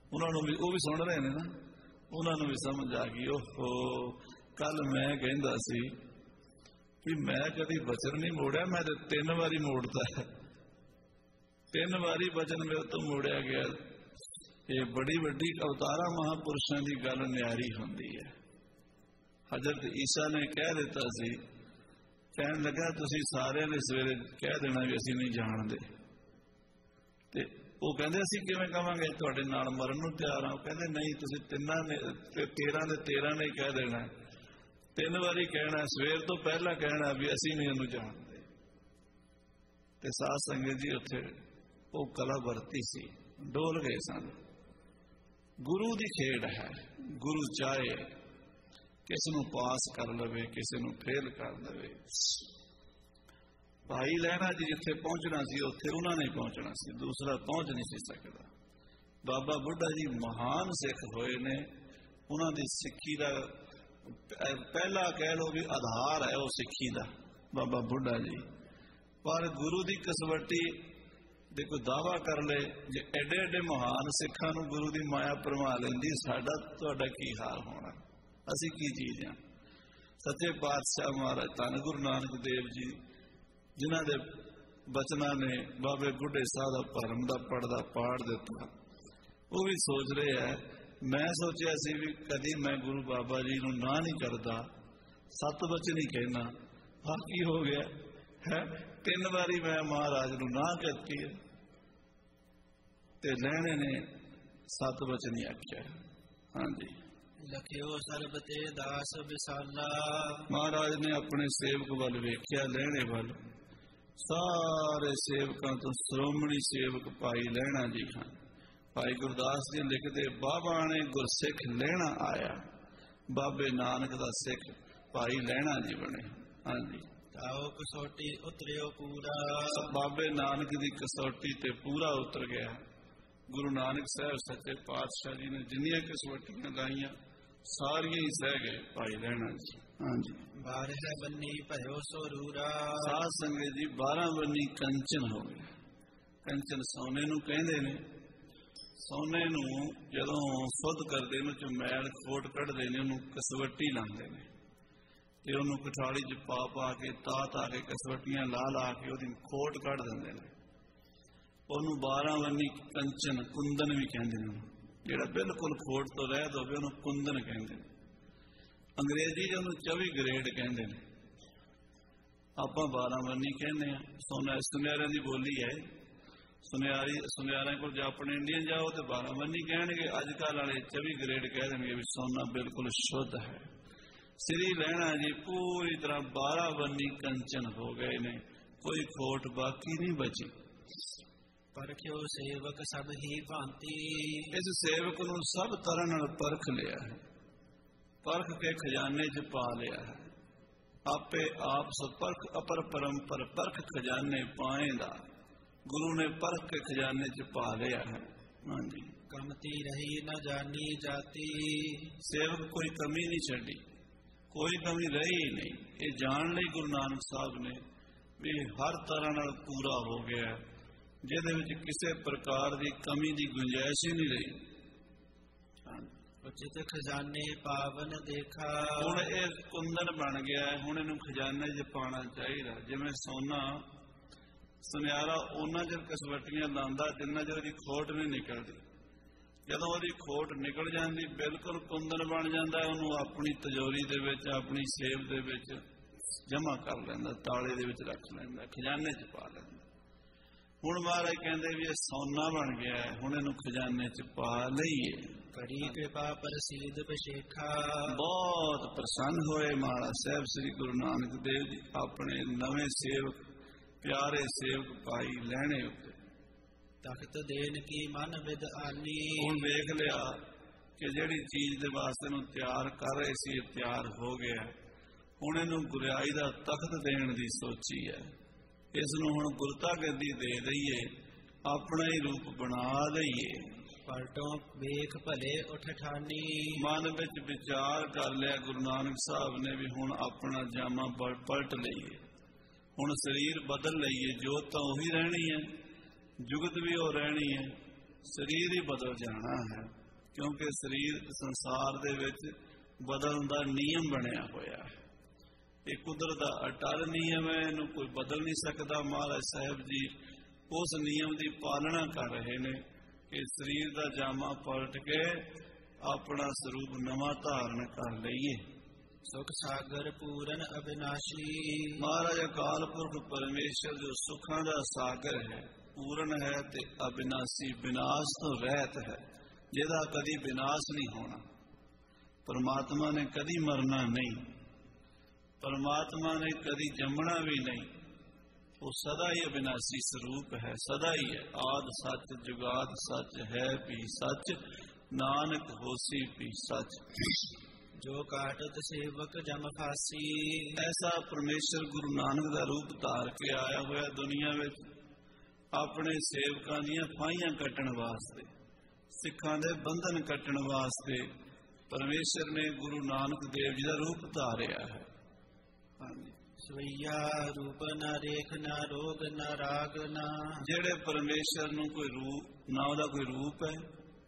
ਉਹਨਾਂ ਨੂੰ ਵੀ, ਉਹ ਵੀ ਸੁਣ ਰਹੇ ਨੇ ਨਾ, ਉਹਨਾਂ ਨੂੰ ਵੀ ਸਮਝ ਆ ਗਈ, ਓਹੋ ਕੱਲ ਮੈਂ ਕਹਿੰਦਾ ਸੀ ਕਿ ਮੈਂ ਕਦੀ ਵਚਨ ਨਹੀਂ ਮੋੜਿਆ, ਮੈਂ ਤੇ ਤਿੰਨ ਵਾਰੀ ਮੋੜਦਾ ਹੈ, ਤਿੰਨ ਵਾਰੀ ਵਚਨ ਮੇਰੇ ਤੋਂ ਮੋੜਿਆ ਗਿਆ। ਇਹ ਬੜੀ ਵੱਡੀ ਅਵਤਾਰਾਂ ਮਹਾਂਪੁਰਸ਼ਾਂ ਦੀ ਗੱਲ ਨਿਆਰੀ ਹੁੰਦੀ ਹੈ। ਹਜ਼ਰਤ ਈਸਾ ਨੇ ਕਹਿ ਦਿੱਤਾ ਸੀ, ਕਹਿਣ ਲੱਗਾ ਤੁਸੀਂ ਸਾਰਿਆਂ ਨੇ ਸਵੇਰੇ ਕਹਿ ਦੇਣਾ ਵੀ ਅਸੀਂ ਨਹੀਂ ਜਾਣਦੇ, ਤੇ ਉਹ ਕਹਿੰਦੇ ਅਸੀਂ ਕਿਵੇਂ ਕਵਾਂਗੇ, ਤੁਹਾਡੇ ਨਾਲ ਮਰਨ ਨੂੰ ਤਿਆਰ ਹਾਂ। ਉਹ ਕਹਿੰਦੇ ਨਹੀਂ, ਤੁਸੀਂ ਤਿੰਨਾਂ ਨੇ ਤੇ ਤੇਰਾਂ ਦੇ ਤੇਰਾਂ ਨੇ ਕਹਿ ਦੇਣਾ, ਤਿੰਨ ਵਾਰੀ ਕਹਿਣਾ, ਸਵੇਰ ਤੋਂ ਪਹਿਲਾਂ ਕਹਿਣਾ ਵੀ ਅਸੀਂ ਨਹੀਂ ਇਹਨੂੰ ਜਾਣਦੇ। ਤੇ ਸਾਧ ਸੰਗਤ ਜੀ ਉੱਥੇ ਉਹ ਕਲਾ ਵਰਤੀ ਸੀ, ਡੋਲ ਗਏ ਸਨ। ਗੁਰੂ ਦੀ ਖੇਡ ਹੈ, ਗੁਰੂ ਚਾਹੇ ਕਿਸ ਨੂੰ ਪਾਸ ਕਰ ਲਵੇ, ਕਿਸੇ ਨੂੰ ਫੇਲ ਕਰ ਲਵੇ। ਭਾਈ ਲਹਿਣਾ ਜੀ ਜਿੱਥੇ ਪਹੁੰਚਣਾ ਸੀ ਉੱਥੇ ਉਹਨਾਂ ਨੇ ਪਹੁੰਚਣਾ ਸੀ, ਦੂਸਰਾ ਪਹੁੰਚ ਨਹੀਂ ਸੀ ਸਕਦਾ। ਬਾਬਾ ਬੁੱਢਾ ਜੀ ਮਹਾਨ ਸਿੱਖ ਹੋਏ ਨੇ, ਉਹਨਾਂ ਦੀ ਸਿੱਖੀ ਦਾ ਪਹਿਲਾ ਕਹਿ ਲਓ ਵੀ ਆਧਾਰ ਹੈ ਉਹ ਸਿੱਖੀ ਦਾ ਬਾਬਾ ਬੁੱਢਾ ਜੀ। ਪਰ ਗੁਰੂ ਦੀ ਕਸਵੱਟੀ ਦੇ ਕੋਈ ਦਾਅਵਾ ਕਰ ਲਏ, ਜੇ ਐਡੇ ਐਡੇ ਮਹਾਨ ਸਿੱਖਾਂ ਨੂੰ ਗੁਰੂ ਦੀ ਮਾਇਆ ਭਰਮਾ ਲੈਂਦੀ, ਸਾਡਾ ਤੁਹਾਡਾ ਕੀ ਹਾਲ ਹੋਣਾ, ਅਸੀਂ ਕੀ ਚੀਜ਼ ਹਾਂ। ਸੱਚੇ ਪਾਤਸ਼ਾਹ ਮਹਾਰਾਜ ਧੰਨ ਗੁਰੂ ਨਾਨਕ ਦੇਵ ਜੀ, ਜਿਨ੍ਹਾਂ ਦੇ ਬਚਨਾਂ ਨੇ ਬਾਬੇ ਬੁੱਢੇ ਸਾਹਿਬ ਦਾ ਭਰਮ ਦਾ ਪੜਦਾ ਪਾੜ ਦਿੱਤਾ, ਉਹ ਵੀ ਸੋਚ ਰਹੇ ਹੈ, ਮੈਂ ਸੋਚਿਆ ਸੀ ਵੀ ਕਦੀ ਮੈਂ ਗੁਰੂ ਬਾਬਾ ਜੀ ਨੂੰ ਨਾ ਨਹੀਂ ਕਰਦਾ, ਸੱਤ ਬਚਨ ਹੀ ਕਹਿਣਾ, ਆਹ ਕੀ ਹੋ ਗਿਆ ਹੈ, ਤਿੰਨ ਵਾਰੀ ਮੈਂ ਮਹਾਰਾਜ ਨੂੰ ਨਾ ਕਰਤੀ ਹੈ, ਤੇ ਲੈਣੇ ਨੇ ਸੱਤ ਬਚਨ ਹੀ ਆਖਿਆ। ਹਾਂਜੀ, ਲਖਿਓ ਸਰਬ ਤੇ ਦਾਸ ਵਿਸਾਲਾ। ਮਹਾਰਾਜ ਨੇ ਆਪਣੇ ਸੇਵਕ ਵੱਲ ਵੇਖਿਆ, ਲੈਣੇ ਵੱਲ। ਸਾਰੇ ਸੇਵਕਾਂ ਤੋਂ ਸ਼੍ਰੋਮਣੀ ਸੇਵਕ ਭਾਈ ਲਹਿਣਾ ਜੀ ਹਨ। ਭਾਈ ਗੁਰਦਾਸ ਜੀ ਲਿਖਦੇ, ਬਾਬਾ ਨੇ ਗੁਰਸਿੱਖ ਲਹਿਣਾ ਆਇਆ, ਬਾਬੇ ਨਾਨਕ ਦਾ ਸਿੱਖ ਭਾਈ ਲਹਿਣਾ ਜੀ ਬਣੇ। ਹਾਂਜੀ, ਤਾਓ ਕਸੌਟੀ ਉਤਰਿਓ ਪੂਰਾ। ਬਾਬੇ ਨਾਨਕ ਦੀ ਕਸੌਟੀ ਤੇ ਪੂਰਾ ਉਤਰ ਗਿਆ। ਗੁਰੂ ਨਾਨਕ ਸਾਹਿਬ ਸੱਚੇ ਪਾਤਸ਼ਾਹ ਜੀ ਨੇ ਜਿੰਨੀਆਂ ਕਸੌਟੀਆਂ ਲਾਈਆਂ ਸਾਰੀਆਂ ਹੀ ਸਹਿ ਗਏ ਭਾਈ ਲਹਿਣਾ ਜੀ। ਹਾਂਜੀ, ਬਾਰਹ ਬੰਨੀ ਭਇਓ ਸੋਰੂਰਾ। ਸਾਧ ਸੰਗਤ ਜੀ, ਬਾਰਾਂ ਬੰਨੀ ਕੰਚਨ ਹੋ ਗਿਆ। ਕੰਚਨ ਸੋਨੇ ਨੂੰ ਕਹਿੰਦੇ ਨੇ। ਸੋਨੇ ਨੂੰ ਜਦੋਂ ਸੁੱਧ ਕਰਦੇ ਨੇ, ਚੋਂ ਮੈਲ ਖੋਟ ਕੱਢਦੇ ਨੇ, ਉਹਨੂੰ ਕਸਵੱਟੀ ਲਾਉਂਦੇ ਨੇ, ਤੇ ਉਹਨੂੰ ਕਠਾਲੀ 'ਚ ਪਾ ਪਾ ਕੇ ਤਾ ਤਾ ਕੇ ਕਸਵੱਟੀਆਂ ਲਾ ਲਾ ਕੇ ਉਹਦੀ ਖੋਟ ਕੱਢ ਦਿੰਦੇ ਨੇ। ਉਹਨੂੰ ਬਾਰਾਂ ਬੰਨੀ ਕੰਚਨ, ਕੁੰਦਨ ਵੀ ਕਹਿੰਦੇ ਨੇ। ਜਿਹੜਾ ਬਿਲਕੁਲ ਖੋਟ ਤੋਂ ਰਹਿਤ ਹੋਵੇ ਉਹਨੂੰ ਕੁੰਦਨ ਕਹਿੰਦੇ ਨੇ। ਅੰਗਰੇਜ਼ੀ 'ਚ ਉਹਨੂੰ ਚੌਵੀ ਗ੍ਰੇਡ ਕਹਿੰਦੇ ਨੇ, ਆਪਾਂ ਬਾਰਾਂ ਬੰਨੀ ਕਹਿੰਦੇ ਆ। ਸੋਨਾ ਸੁਨਿਆਰਿਆਂ ਦੀ ਬੋਲੀ ਹੈ। ਸੁਨਿਆਰੀ ਸੁਨਿਆਰਿਆਂ ਕੋਲ ਜੇ ਆਪਣੇ ਇੰਡੀਅਨ ਜਾਓ ਤੇ ਬਾਰਾਂ ਬੰਨੀ ਕਹਿਣਗੇ, ਅੱਜ ਕੱਲ੍ਹ ਵਾਲੇ ਚੌਵੀ ਗ੍ਰੇਡ ਕਹਿ ਦੇਣਗੇ ਵੀ ਸੋਨਾ ਬਿਲਕੁਲ ਸ਼ੁੱਧ ਹੈ। ਸ੍ਰੀ ਲਹਿਣਾ ਜੀ ਪੂਰੀ ਤਰ੍ਹਾਂ ਬਾਰਾਂ ਬੰਨੀ ਕੰਚਨ ਹੋ ਗਏ ਨੇ, ਕੋਈ ਖੋਟ ਬਾਕੀ ਨਹੀਂ ਬਚੀ। ਪਰਖਿਓ ਸੇਵਕ ਸਭ ਹੀ ਭਾਂਤੀ। ਇਸ ਸੇਵਕ ਨੂੰ ਸਭ ਤਰ੍ਹਾਂ ਨਾਲ ਪਰਖ ਲਿਆ ਹੈ, ਪਰਖ ਕੇ ਖਜ਼ਾਨੇ 'ਚ ਪਾ ਲਿਆ ਹੈ। ਆਪੇ ਆਪ ਸਪਰਖ ਅਪਰ ਪਰੰਪਰ ਪਰਖ ਖਜ਼ਾਨੇ ਪਾਏਂਦਾ। ਗੁਰੂ ਨੇ ਪਰਖ ਕੇ ਖਜ਼ਾਨੇ 'ਚ ਪਾ ਲਿਆ ਹੈ। ਹਾਂਜੀ, ਕਮਤੀ ਰਹੀ ਨਾ ਜਾਣੀ ਜਾਤੀ। ਸੇਵਕ ਕੋਈ ਕਮੀ ਨਹੀਂ ਛੱਡੀ, ਕੋਈ ਕਮੀ ਰਹੀ ਨਹੀਂ। ਇਹ ਜਾਣ ਲਈ ਗੁਰੂ ਨਾਨਕ ਸਾਹਿਬ ਨੇ ਵੀ ਹਰ ਤਰ੍ਹਾਂ ਨਾਲ ਪੂਰਾ ਹੋ ਗਿਆ, ਜਿਹਦੇ ਵਿੱਚ ਕਿਸੇ ਪ੍ਰਕਾਰ ਦੀ ਕਮੀ ਦੀ ਗੁੰਜਾਇਸ਼ ਹੀ ਨਹੀਂ ਰਹੀ। ਉਚਿਤ ਖਜ਼ਾਨੇ ਪਾਵਨ ਦੇਖਾ। ਹੁਣ ਇਹ ਕੁੰਦਨ ਬਣ ਗਿਆ, ਹੁਣ ਇਹਨੂੰ ਖਜ਼ਾਨੇ 'ਚ ਪਾਉਣਾ ਚਾਹੀਦਾ। ਜਿਵੇਂ ਸੋਨਾ ਸੁਨਿਆਰਾ ਉਹਨਾਂ ਚਿਰ ਕਸਵੱਟੀਆਂ ਲਾਉਂਦਾ ਜਿੰਨਾ ਚਿਰ ਉਹਦੀ ਖੋਟ ਨਹੀਂ ਨਿਕਲਦੀ। ਜਦੋਂ ਉਹਦੀ ਖੋਟ ਨਿਕਲ ਜਾਂਦੀ ਬਿਲਕੁਲ ਕੁੰਦਨ ਬਣ ਜਾਂਦਾ, ਉਹਨੂੰ ਆਪਣੀ ਤਿਜੋਰੀ ਦੇ ਵਿੱਚ, ਆਪਣੀ ਸੇਬ ਦੇ ਵਿੱਚ ਜਮ੍ਹਾਂ ਕਰ ਲੈਂਦਾ, ਤਾਲੇ ਦੇ ਵਿੱਚ ਰੱਖ ਲੈਂਦਾ, ਖਜ਼ਾਨੇ 'ਚ ਪਾ ਲੈਂਦਾ। ਹੁਣ ਮਹਾਰਾਜ ਕਹਿੰਦੇ ਵੀ ਇਹ ਸੋਨਾ ਬਣ ਗਿਆ, ਹੁਣ ਇਹਨੂੰ ਖਜ਼ਾਨੇ 'ਚ ਪਾ ਲਈਏ। ਕਰੀ ਕਿਰਪਾ ਪ੍ਰਸੀਦ ਵਿਸ਼ੇਖਾ। ਬਹੁਤ ਪ੍ਰਸੰਨ ਹੋਏ ਮਹਾਰਾਜ ਸਾਹਿਬ ਸ੍ਰੀ ਗੁਰੂ ਨਾਨਕ ਦੇਵ ਜੀ ਆਪਣੇ ਨਵੇਂ ਸੇਵਕ, ਪਿਆਰੇ ਸੇਵਕ ਭਾਈ ਲਹਿਣੇ ਉੱਤੇ। ਤਖਤ ਦੇਨ ਕੀ ਮਨ ਵਿਦ ਆਨੀ। ਹੁਣ ਵੇਖ ਲਿਆ ਕਿ ਜਿਹੜੀ ਚੀਜ਼ ਦੇ ਵਾਸਤੇ ਨੂੰ ਤਿਆਰ ਕਰ ਰਹੇ ਸੀ ਇਹ ਤਿਆਰ ਹੋ ਗਿਆ। ਹੁਣ ਇਹਨੂੰ ਗੁਰਿਆਈ ਦਾ ਤਖਤ ਦੇਣ ਦੀ ਸੋਚੀ ਹੈ। ਇਸ ਨੂੰ ਹੁਣ ਗੁਰਤਾ ਗੱਦੀ ਦੇ ਦਈਏ, ਆਪਣਾ ਹੀ ਰੂਪ ਬਣਾ ਲਈਏ। ਪਲਟੋਂ ਵੇਖ ਭਲੇ ਉਠ ਠਾਨੀ। ਮਨ ਵਿੱਚ ਵਿਚਾਰ ਕਰ ਲਿਆ ਗੁਰੂ ਨਾਨਕ ਸਾਹਿਬ ਨੇ ਵੀ ਹੁਣ ਆਪਣਾ ਜਾਮਾ ਪਲਟ ਲਈਏ, ਹੁਣ ਸਰੀਰ ਬਦਲ ਲਈਏ। ਜੋਤ ਤਾਂ ਉਹੀ ਰਹਿਣੀ ਹੈ, ਜੁਗਤ ਵੀ ਉਹ ਰਹਿਣੀ ਹੈ, ਸਰੀਰ ਹੀ ਬਦਲ ਜਾਣਾ ਹੈ, ਕਿਉਂਕਿ ਸਰੀਰ ਸੰਸਾਰ ਦੇ ਵਿੱਚ ਬਦਲਣ ਦਾ ਨਿਯਮ ਬਣਿਆ ਹੋਇਆ ਹੈ। ਇਹ ਕੁਦਰਤ ਦਾ ਅਟਲ ਨਿਯਮ ਹੈ, ਇਹਨੂੰ ਕੋਈ ਬਦਲ ਨਹੀਂ ਸਕਦਾ। ਮਹਾਰਾਜ ਸਾਹਿਬ ਜੀ ਉਸ ਨਿਯਮ ਦੀ ਪਾਲਣਾ ਕਰ ਰਹੇ ਨੇ ਕਿ ਸਰੀਰ ਦਾ ਜਾਮਾ ਪਲਟ ਕੇ ਆਪਣਾ ਸਰੂਪ ਨਵਾਂ ਧਾਰਨ ਕਰ ਲਈਏ। ਸੁਖ ਸਾਗਰ ਪੂਰਨ ਅਬਿਨਾਸ਼ੀ। ਮਹਾਰਾਜ ਅਕਾਲ ਪੁਰਖ ਪਰਮੇਸ਼ਰ ਜੋ ਸੁੱਖਾਂ ਦਾ ਸਾਗਰ ਹੈ, ਪੂਰਨ ਹੈ ਤੇ ਅਬਿਨਾਸ਼ੀ, ਵਿਨਾਸ਼ ਤੋਂ ਰਹਿਤ ਹੈ, ਜਿਹਦਾ ਕਦੀ ਵਿਨਾਸ਼ ਨਹੀਂ ਹੋਣਾ। ਪਰਮਾਤਮਾ ਨੇ ਕਦੀ ਮਰਨਾ ਨਹੀਂ, ਪਰਮਾਤਮਾ ਨੇ ਕਦੀ ਜੰਮਣਾ ਵੀ ਨਹੀਂ। ਉਹ ਸਦਾ ਹੀ ਅਬਿਨਾਸ਼ੀ ਸਰੂਪ ਹੈ, ਸਦਾ ਹੀ ਹੈ। ਆਦਿ ਸੱਚ ਜੁਗਾਦ ਸੱਚ ਹੈ ਵੀ ਸੱਚ, ਨਾਨਕ ਹੋਸੀ ਵੀ ਸੱਚ। ਜੋ ਕਾਟਤ ਸੇਵਕ ਜਮ ਫਾਸੀ। ਐਸਾ ਪਰਮੇਸ਼ਰ ਗੁਰੂ ਨਾਨਕ ਦਾ ਰੂਪ ਧਾਰ ਕੇ ਆਇਆ ਹੋਇਆ ਦੁਨੀਆ ਵਿੱਚ, ਆਪਣੇ ਸੇਵਕਾਂ ਦੀਆਂ ਫਾਹੀਆਂ ਕੱਟਣ ਵਾਸਤੇ, ਸਿੱਖਾਂ ਦੇ ਬੰਧਨ ਕੱਟਣ ਵਾਸਤੇ ਪਰਮੇਸ਼ਰ ਨੇ ਗੁਰੂ ਨਾਨਕ ਦੇਵ ਜੀ ਦਾ ਰੂਪ ਧਾਰਿਆ ਹੈ। ਹਾਂਜੀ, ਸਵਈਆ ਰੂਪ ਨਾ ਰੇਖ ਨਾ ਰੋਗ ਨਾ ਰਾਗ ਨਾ। ਜਿਹੜੇ ਪਰਮੇਸ਼ਰ ਨੂੰ ਕੋਈ ਰੂਪ ਨਾ, ਉਹਦਾ ਕੋਈ ਰੂਪ ਹੈ,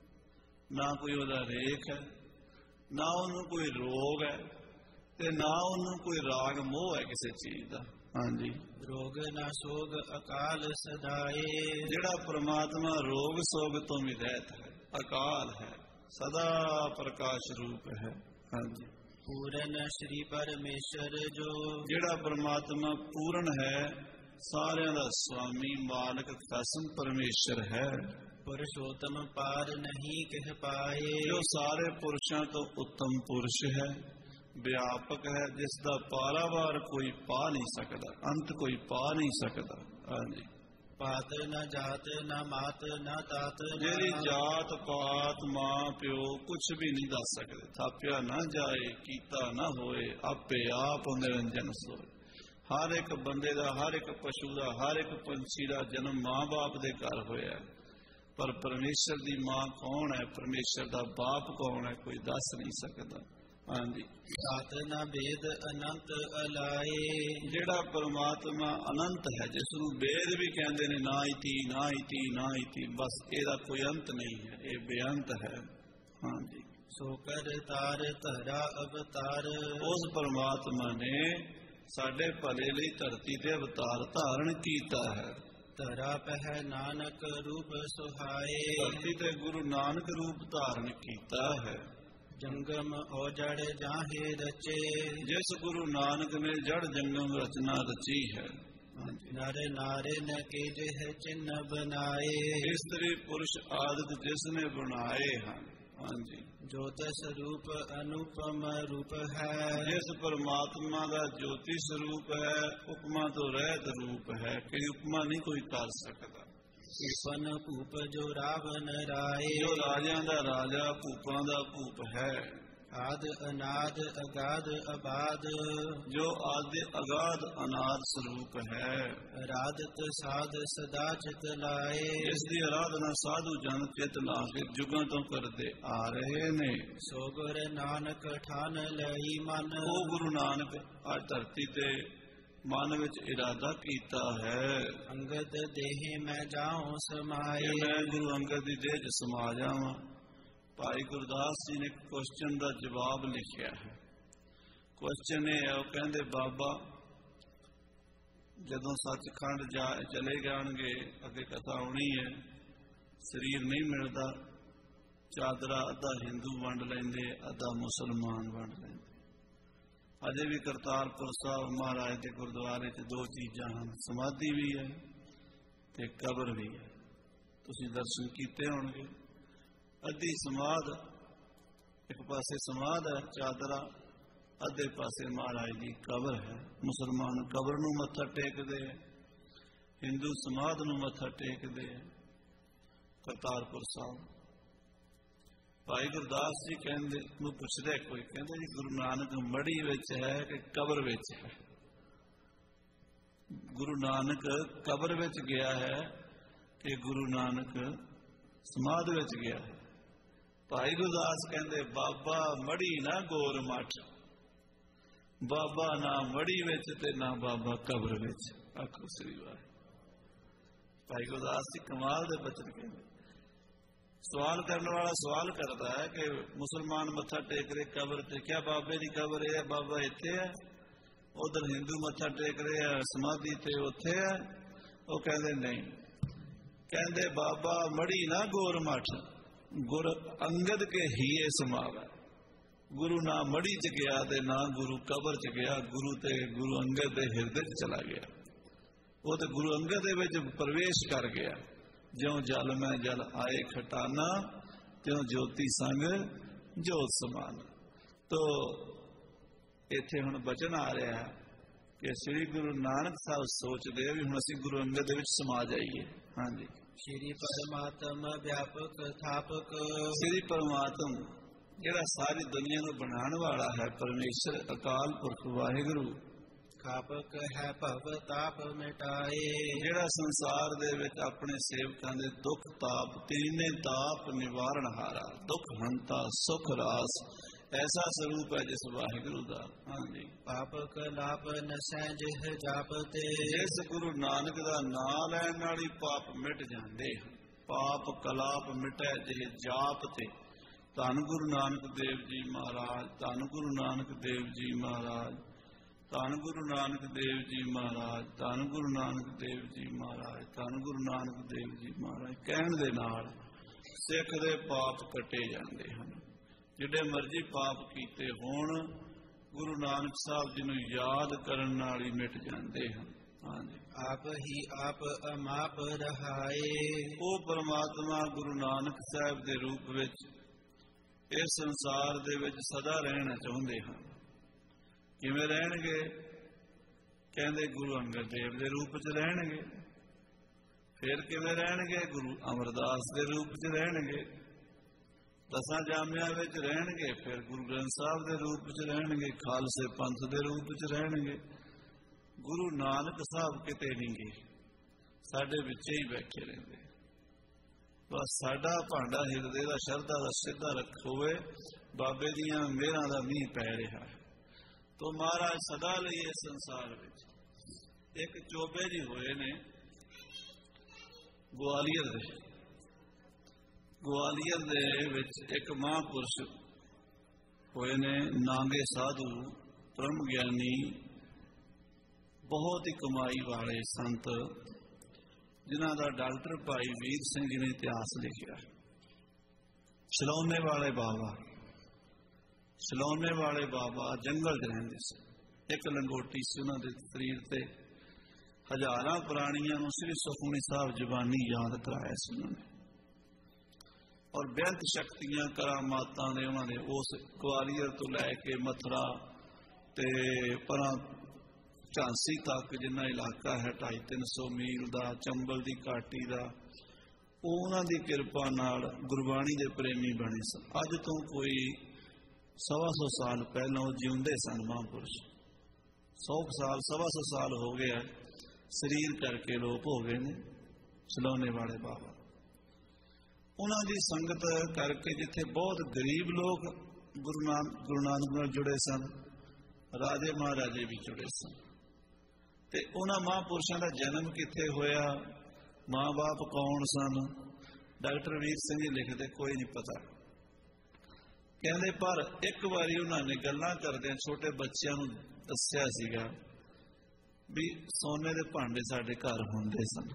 ਨਾ ਕੋਈ ਉਹਦਾ ਰੇਖ ਹੈ, ਨਾ ਉਹਨੂੰ ਕੋਈ ਰੋਗ ਹੈ, ਤੇ ਨਾ ਉਹਨੂੰ ਕੋਈ ਰਾਗ ਮੋਹ ਹੈ ਕਿਸੇ ਚੀਜ਼ ਦਾ। ਹਾਂਜੀ, ਰੋਗ ਨਾ ਸੋਗ ਅਕਾਲ ਸਦਾਏ। ਜਿਹੜਾ ਪਰਮਾਤਮਾ ਰੋਗ ਸੋਗ ਤੋਂ ਵੀ ਰਹਿਤ ਹੈ, ਅਕਾਲ ਹੈ, ਸਦਾ ਪ੍ਰਕਾਸ਼ ਰੂਪ ਹੈ। ਹਾਂਜੀ, ਪੂਰਨ ਸ਼੍ਰੀ ਪਰਮੇਸ਼ਰ ਜੋ। ਜਿਹੜਾ ਪਰਮਾਤਮਾ ਪੂਰਨ ਹੈ, ਸਾਰਿਆਂ ਦਾ ਸਵਾਮੀ ਮਾਲਕ ਖਸਮ ਪਰਮੇਸ਼ਰ ਹੈ। ਪੁਰਸ਼ੋਤਮ ਪਾਰ ਨਹੀਂ ਕਹਿ ਪਾਏ। ਜੋ ਸਾਰੇ ਪੁਰਸ਼ਾਂ ਤੋਂ ਉੱਤਮ ਪੁਰਸ਼ ਹੈ, ਵਿਆਪਕ ਹੈ, ਜਿਸ ਦਾ ਪਾਰਾਵਾਰ ਕੋਈ ਪਾ ਨਹੀਂ ਸਕਦਾ, ਅੰਤ ਕੋਈ ਪਾ ਨਹੀਂ ਸਕਦਾ। ਹਾਂਜੀ, ਪਾਤ ਨਾ ਜਾਤ ਨਾ ਮਾਤ ਨਾ ਤਾਤ। ਜਿਹੜੀ ਜਾਤ ਪਾਤ ਮਾਂ ਪਿਓ ਕੁਛ ਵੀ ਨਹੀਂ ਦੱਸ ਸਕਦੇ। ਥਾਪਿਆ ਨਾ ਜਾਏ ਕੀਤਾ ਨਾ ਹੋਏ, ਆਪੇ ਆਪ ਨਿਰੰਜਨ ਸੋਏ। ਹਰ ਇੱਕ ਬੰਦੇ ਦਾ, ਹਰ ਇੱਕ ਪਸ਼ੂ ਦਾ, ਹਰ ਇੱਕ ਪੰਛੀ ਦਾ ਜਨਮ ਮਾਂ ਬਾਪ ਦੇ ਘਰ ਹੋਇਆ, ਪਰ ਪਰਮੇਸ਼ਰ ਦੀ ਮਾਂ ਕੌਣ ਹੈ, ਪਰਮੇਸ਼ਰ ਦਾ ਬਾਪ ਕੌਣ ਹੈ, ਕੋਈ ਦੱਸ ਨਹੀਂ ਸਕਦਾ। ਹਾਂਜੀ, ਸਾਤ ਨਾ ਵੇਦ ਅਨੰਤ ਅਲਾਏ। ਜਿਹੜਾ ਪਰਮਾਤਮਾ ਅਨੰਤ ਹੈ, ਜਿਸ ਨੂੰ ਵੇਦ ਵੀ ਕਹਿੰਦੇ ਨੇ, ਨਾ ਇਤੀ ਨਾ ਇਤੀ ਨਾ ਇਤੀ, ਬਸ ਇਹਦਾ ਕੋਈ ਅੰਤ ਨਹੀਂ ਹੈ, ਇਹ ਬੇਅੰਤ ਹੈ। ਹਾਂਜੀ, ਸੋ ਕਰ ਤਾਰ ਧਰਾ ਅਵਤਾਰ। ਉਸ ਪਰਮਾਤਮਾ ਨੇ ਸਾਡੇ ਭਲੇ ਲਈ ਧਰਤੀ ਤੇ ਅਵਤਾਰ ਧਾਰਨ ਕੀਤਾ ਹੈ। ਧਰਾ ਪਹਿ ਨਾਨਕ ਰੂਪ ਸੁਹਾਏ। ਧਰਤੀ ਤੇ ਗੁਰੂ ਨਾਨਕ ਰੂਪ ਧਾਰਨ ਕੀਤਾ ਹੈ। ਜੰਗਮ ਔਜੜ ਜਾਹੇ ਰਚੇ। ਜਿਸ ਗੁਰੂ ਨਾਨਕ ਨੇ ਜੜ ਜੰਗਮ ਰਚਨਾ ਰਚੀ ਹੈ। ਨਰ ਨਾਰੇ ਨ ਕੀਜਹਿ ਚਿੰਨ ਬਨਾਏ। ਇਸਤਰੀ ਪੁਰਸ਼ ਆਦਿਕ ਜਿਸ ਨੇ ਬਣਾਏ ਹਨ। ਹਾਂਜੀ, ਜੋਤ ਸਰੂਪ ਅਨੁਪਮ ਰੂਪ ਹੈ। ਜਿਸ ਪਰਮਾਤਮਾ ਦਾ ਜੋਤੀ ਸਰੂਪ ਹੈ, ਉਪਮਾ ਤੋਂ ਰਹਿਤ ਰੂਪ ਹੈ, ਕਿ ਉਪਮਾ ਨਹੀਂ ਕੋਈ ਕਰ ਸਕਦਾ। ਭੂਪਨ ਭੂਪ ਜੋ ਰਾਵਨ ਰਾਏ। ਜੋ ਰਾਜਿਆਂ ਦਾ ਰਾਜਾ, ਭੂਪਾਂ ਦਾ ਭੂਪ ਹੈ। ਆਦ ਅਨਾਦ ਅਗਾਧ ਅਬਾਦ। ਜੋ ਆਦਿ ਅਗਾਧ ਅਨਾਦ ਸਰੂਪ ਹੈ। ਅਰਾਧਤ ਸਾਧ ਸਦਾ ਚਿਤ ਲਾਏ। ਇਸ ਦੀ ਆਰਾਧਨਾ ਸਾਧੂ ਜਨ ਚਿਤ ਲਾ ਕੇ ਜੁਗਾਂ ਤੋਂ ਕਰਦੇ ਆ ਰਹੇ ਨੇ। ਸੋ ਗੁਰ ਨਾਨਕ ਠਾਨ ਲਈ ਮਨ। ਉਹ ਗੁਰੂ ਨਾਨਕ ਅੱਜ ਧਰਤੀ ਤੇ ਮਨ ਵਿੱਚ ਇਰਾਦਾ ਕੀਤਾ ਹੈ। ਅੰਗਦ ਦੇਹ ਮੈਂ ਜਾਉ ਸਮਾਏ। ਮੈਂ ਗੁਰੂ ਅੰਗਦ ਦੀ ਦੇਹ 'ਚ ਸਮਾ ਜਾਵਾਂ। ਭਾਈ ਗੁਰਦਾਸ ਜੀ ਨੇ ਇੱਕ ਕੁਐਸਚਨ ਦਾ ਜਵਾਬ ਲਿਖਿਆ ਹੈ। ਕੁਐਸਚਨ ਇਹ ਹੈ, ਉਹ ਕਹਿੰਦੇ ਬਾਬਾ ਜਦੋਂ ਸੱਚਖੰਡ ਜਾ ਚਲੇ ਜਾਣਗੇ, ਅੱਗੇ ਕਥਾ ਆਉਣੀ ਹੈ, ਸਰੀਰ ਨਹੀਂ ਮਿਲਦਾ, ਚਾਦਰਾ ਅੱਧਾ ਹਿੰਦੂ ਵੰਡ ਲੈਂਦੇ, ਅੱਧਾ ਮੁਸਲਮਾਨ ਵੰਡ ਲੈਂਦੇ। ਅਜੇ ਵੀ ਕਰਤਾਰਪੁਰ ਸਾਹਿਬ ਮਹਾਰਾਜ ਦੇ ਗੁਰਦੁਆਰੇ 'ਚ ਦੋ ਚੀਜ਼ਾਂ ਹਨ, ਸਮਾਧੀ ਵੀ ਹੈ ਤੇ ਕਬਰ ਵੀ ਹੈ। ਤੁਸੀਂ ਦਰਸ਼ਨ ਕੀਤੇ ਹੋਣਗੇ। ਅੱਧੀ ਸਮਾਧ, ਇੱਕ ਪਾਸੇ ਸਮਾਧ ਹੈ ਚਾਦਰਾ, ਅੱਧੇ ਪਾਸੇ ਮਹਾਰਾਜ ਦੀ ਕਬਰ ਹੈ। ਮੁਸਲਮਾਨ ਕਬਰ ਨੂੰ ਮੱਥਾ ਟੇਕਦੇ, ਹਿੰਦੂ ਸਮਾਧ ਨੂੰ ਮੱਥਾ ਟੇਕਦੇ। ਕਰਤਾਰਪੁਰ ਸਾਹਿਬ ਭਾਈ ਗੁਰਦਾਸ ਜੀ ਕਹਿੰਦੇ ਨੂੰ ਪੁੱਛਦੇ ਕੋਈ, ਕਹਿੰਦੇ ਜੀ ਗੁਰੂ ਨਾਨਕ ਮੜੀ ਵਿੱਚ ਹੈ ਕਿ ਕਬਰ ਵਿੱਚ ਹੈ? ਗੁਰੂ ਨਾਨਕ ਕਬਰ ਵਿੱਚ ਗਿਆ ਹੈ ਕਿ ਗੁਰੂ ਨਾਨਕ ਸਮਾਧ ਵਿੱਚ ਗਿਆ ਹੈ? ਭਾਈ ਗੁਰਦਾਸ ਕਹਿੰਦੇ ਬਾਬਾ ਮੜੀ ਨਾ ਗੋਰ ਮੱਠ, ਬਾਬਾ ਨਾ ਮੜੀ ਵਿੱਚ ਤੇ ਨਾ ਬਾਬਾ ਕਬਰ ਵਿੱਚ। ਆਖੋ ਸ੍ਰੀ ਵਾਹਿਗੁਰੂ। ਭਾਈ ਗੁਰਦਾਸ ਜੀ ਕਮਾਲ ਦੇ ਬਚਨ ਕਹਿੰਦੇ, सवाल करने वाला सवाल करता है कि मुसलमान मत्था टेक रहे कबर ते, क्या बाबे की कबर है, बाबा इत्थे है, उधर हिंदू मत्था टेक रहे हैं समाधि ते उत्थे है। वो कहते नहीं, कहते बाबा मड़ी ना गोर मठ, गुर अंगद के हीए समावे। गुरु ना मड़ी च गया ते ना गुरु कबर च गया, गुरु ते गुरु अंगद दे हिरदे च चला गया। वो तो गुरु अंगद दे विच प्रवेश कर गया। ज्यों जल में जल आए खटाना, त्यों ज्योति संग जोत समान। तो इत्थे हुण बचन आ रहा है कि श्री गुरु नानक साहब सोचते भी हुण असीं गुरु अंगद दे विच समा जाइए। हाँ जी, श्री परमात्मा व्यापक थापक, श्री परमात्मा जिहड़ा सारी दुनिया नूं बनाउण वाला है, परमेश्वर अकाल पुरख वाहिगुरू खापक है भव ताप मिटाए। जिहड़ा संसार दे विच अपने सेवकां दे दुख ताप तीने ताप निवारण हारा, दुख हंता सुख रास, ऐसा स्वरूप है जिस वाहिगुरू दा। हाँ जी, पाप कलाप नसै जिह जापते, जिस गुरु नानक दा नाम लैण नाल ही पाप मिट जांदे हैं। पाप कलाप मिटै जिह जापते। धन गुरु नानक देव जी महाराज, धन गुरु नानक देव जी महाराज, धन गुरु नानक देव जी महाराज, धन गुरु नानक देव जी महाराज, धन गुरु नानक देव जी महाराज कहण दे नाल सिख दे पाप कटे जांदे हन। जिहड़े मर्जी पाप कीते होण, गुरु नानक साहब जी नूं याद करन नाल ही मिट जांदे हन। हाँ जी, आप ही आप अमाप रहाए। वो परमात्मा गुरु नानक साहब दे रूप विच इस संसार दे विच सदा रहना चाहुंदे हन। किवें रहणगे? कहंदे गुरु अंगद देव दे रूप च रहणगे। फिर किवें रहणगे? गुरु अमरदास दे रूप च रहणगे। दसां जामियां विच रहणगे। फिर गुरु ग्रंथ साहब दे रूप च रहणगे। खालसे पंथ दे रूप च रहणगे। गुरु नानक साहब किते नहीं गए, साडे विच ही बैठे रहिंदे। बस साडा भांडा हिरदे दा शरधा दा सिद्धा रखोवे, बाबे दियां मेहरां दा मींह पै रिहा है। तो महाराज सदा लई इस संसार विच एक चोबे जी होए ने ग्वालियर दे। ग्वालियर दे विच एक महापुरुष होए ने, नांगे साधु ब्रह्म ज्ञानी, बहुत ही कमाई वाले संत, जिन्हां दा डॉक्टर भाई वीर सिंह जी ने इतिहास लिखिया। छलौने वाले बाबा, छलौने वाले बाबा जंगल च रहिंदे सी। एक लंगोटी सी उन्हां दे शरीर ते, हजारां पुराणियां नूं श्री सुखमनी साहब जुबानी याद कराया सी उन्होंने। और बेअंत शक्तियां करामातां ने उन्हां दे उस ग्वालियर तो लैके मथुरा ते परां झांसी तक जिन्ना इलाका है ढाई तीन सौ मील का, चंबल की घाटी का, उन्हां दी किरपा नाल गुरबाणी के प्रेमी बने सन। अज तो कोई सवा सौ साल पहलों जिउंदे सन महापुरुष। सौ साल सवा सौ साल हो गया, शरीर करके लोप हो गए ने। छलौने वाले बाबा उन्हां दी संगत करके जिथे बहुत गरीब लोग गुरु नानक गुरु नानक नाल जुड़े सन, राजे महाराजे भी जुड़े सन। ते उन्हां महापुरुषों का जन्म किथे होया, माँ बाप कौन सन, डॉक्टर वीर सिंह जी लिखते कोई नहीं पता। कहते पर एक बारी उन्होंने गल्लां करदे छोटे बच्चों नूं दस्सिया सीगा भी सोने के भांडे साडे घर हुंदे सन।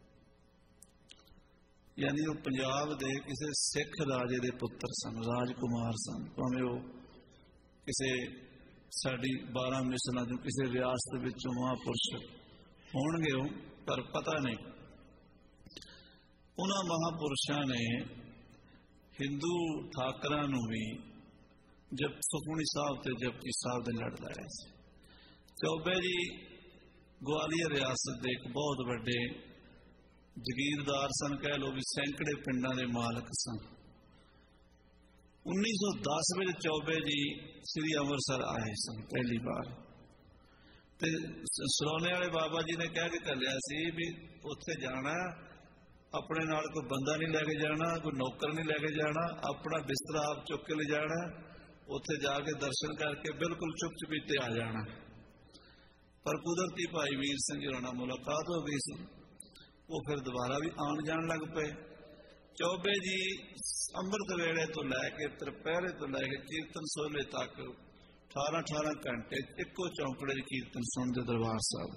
यानी वो पंजाब दे किसी सिख राजे दे पुत्र सन, राजकुमार सन। भावें वो किसी साडी बारह मिसलां चों किसी रियासत विचों महापुरुष होणगे हो, पर पता नहीं। उन्हां महापुरुषां ने हिंदू ठाकरां नूं भी जब सुखमनी साहब ते जपजी साहब दे लड़ लाया सी। चौबे जी ग्वालियर रियासत के एक बहुत बड़े जगीरदार सन, कह लो भी सैकड़े पिंडां दे मालक सन। उन्नीस सौ दस में चौबे जी श्री अमृतसर आए सन पहली बार। ते सलौने वाले बाबा जी ने कह के घलिया सी भी उत्थे जाना, अपने नाल कोई बंदा नहीं लैके जाना, कोई नौकर नहीं लैके जाना, अपना बिस्तरा आप चुक के ले जाना, उत्थे जाके दर्शन करके बिल्कुल चुप चुपीते आ जाना। पर कुदरती भाई वीर सिंह जी होना मुलाकात हो गई सी। वो फिर दोबारा भी आन जान लग पे। ਚੌਬੇ ਜੀ ਅੰਮ੍ਰਿਤ ਵੇਲੇ ਤੋਂ ਲੈ ਕੇ ਤ੍ਰਿਪਹਿਰੇ ਤੋਂ ਲੈ ਕੇ ਕੀਰਤਨ ਸੋਹਲੇ ਤੱਕ ਅਠਾਰਾਂ ਅਠਾਰਾਂ ਘੰਟੇ ਇੱਕੋ ਚੌਂਕੜੇ 'ਚ ਕੀਰਤਨ ਸੁਣਦੇ ਦਰਬਾਰ ਸਾਹਿਬ।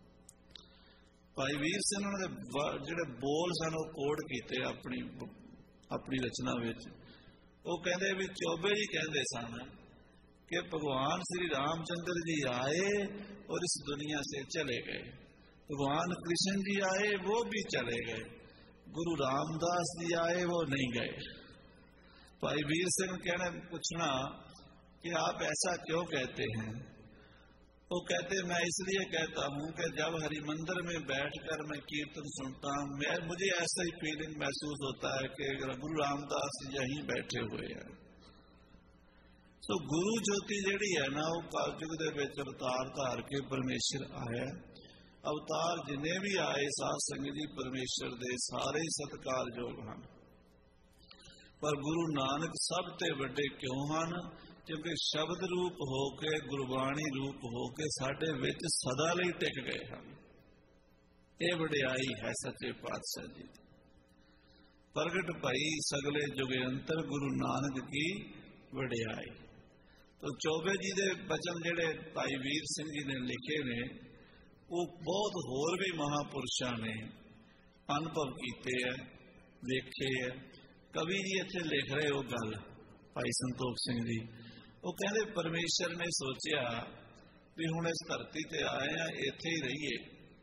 ਭਾਈ ਵੀਰ ਸਿੰਘ ਉਹਨਾਂ ਦੇ ਜਿਹੜੇ ਬੋਲ ਸਨ ਉਹ ਕੋਡ ਕੀਤੇ ਆਪਣੀ ਆਪਣੀ ਰਚਨਾ ਵਿੱਚ। ਉਹ ਕਹਿੰਦੇ ਵੀ ਚੌਬੇ ਜੀ ਕਹਿੰਦੇ ਸਨ कि भगवान श्री रामचंद्र जी आए और इस दुनिया से चले गए, भगवान कृष्ण जी आए वो भी चले गए, गुरु रामदास जी आए वो नहीं गए। भाई वीर सिंह कहने पूछना कि आप ऐसा क्यों कहते हैं? वो कहते मैं इसलिए कहता हूँ कि जब हरि मंदिर में बैठकर मैं कीर्तन सुनता हूँ मैं मुझे ऐसा ही फीलिंग महसूस होता है कि गुरु रामदास जी यहीं बैठे हुए हैं। तो गुरु ज्योति जिहड़ी है ना वो कलयुग दे विच अवतार धार के परमेश्वर आया। अवतार जिन्ने भी आए साध संगत जी परमेश्वर दे सारे ही सत्कारयोग हैं, पर गुरु नानक सब ते वड्डे क्यों हैं? क्योंकि शब्द रूप होके गुरबाणी रूप होके साडे विच सदा लई टिक गए हैं। ये वडियाई है सच्चे पातशाह जी। प्रगट भई सगले जुगेंतर गुरु नानक की वडियाई। तो चौबे जी के बचन जिहड़े भाई वीर सिंह जी ने लिखे ने वो बहुत होर भी महापुरुषों ने अनुभव किए है, देखे है। कवि जी इत्थे लिख रहे हो गल भाई संतोख सिंह जी, वो कहते परमेश्वर ने सोचा भी हुण इस धरती ते आए हैं इत्थे ही रहीए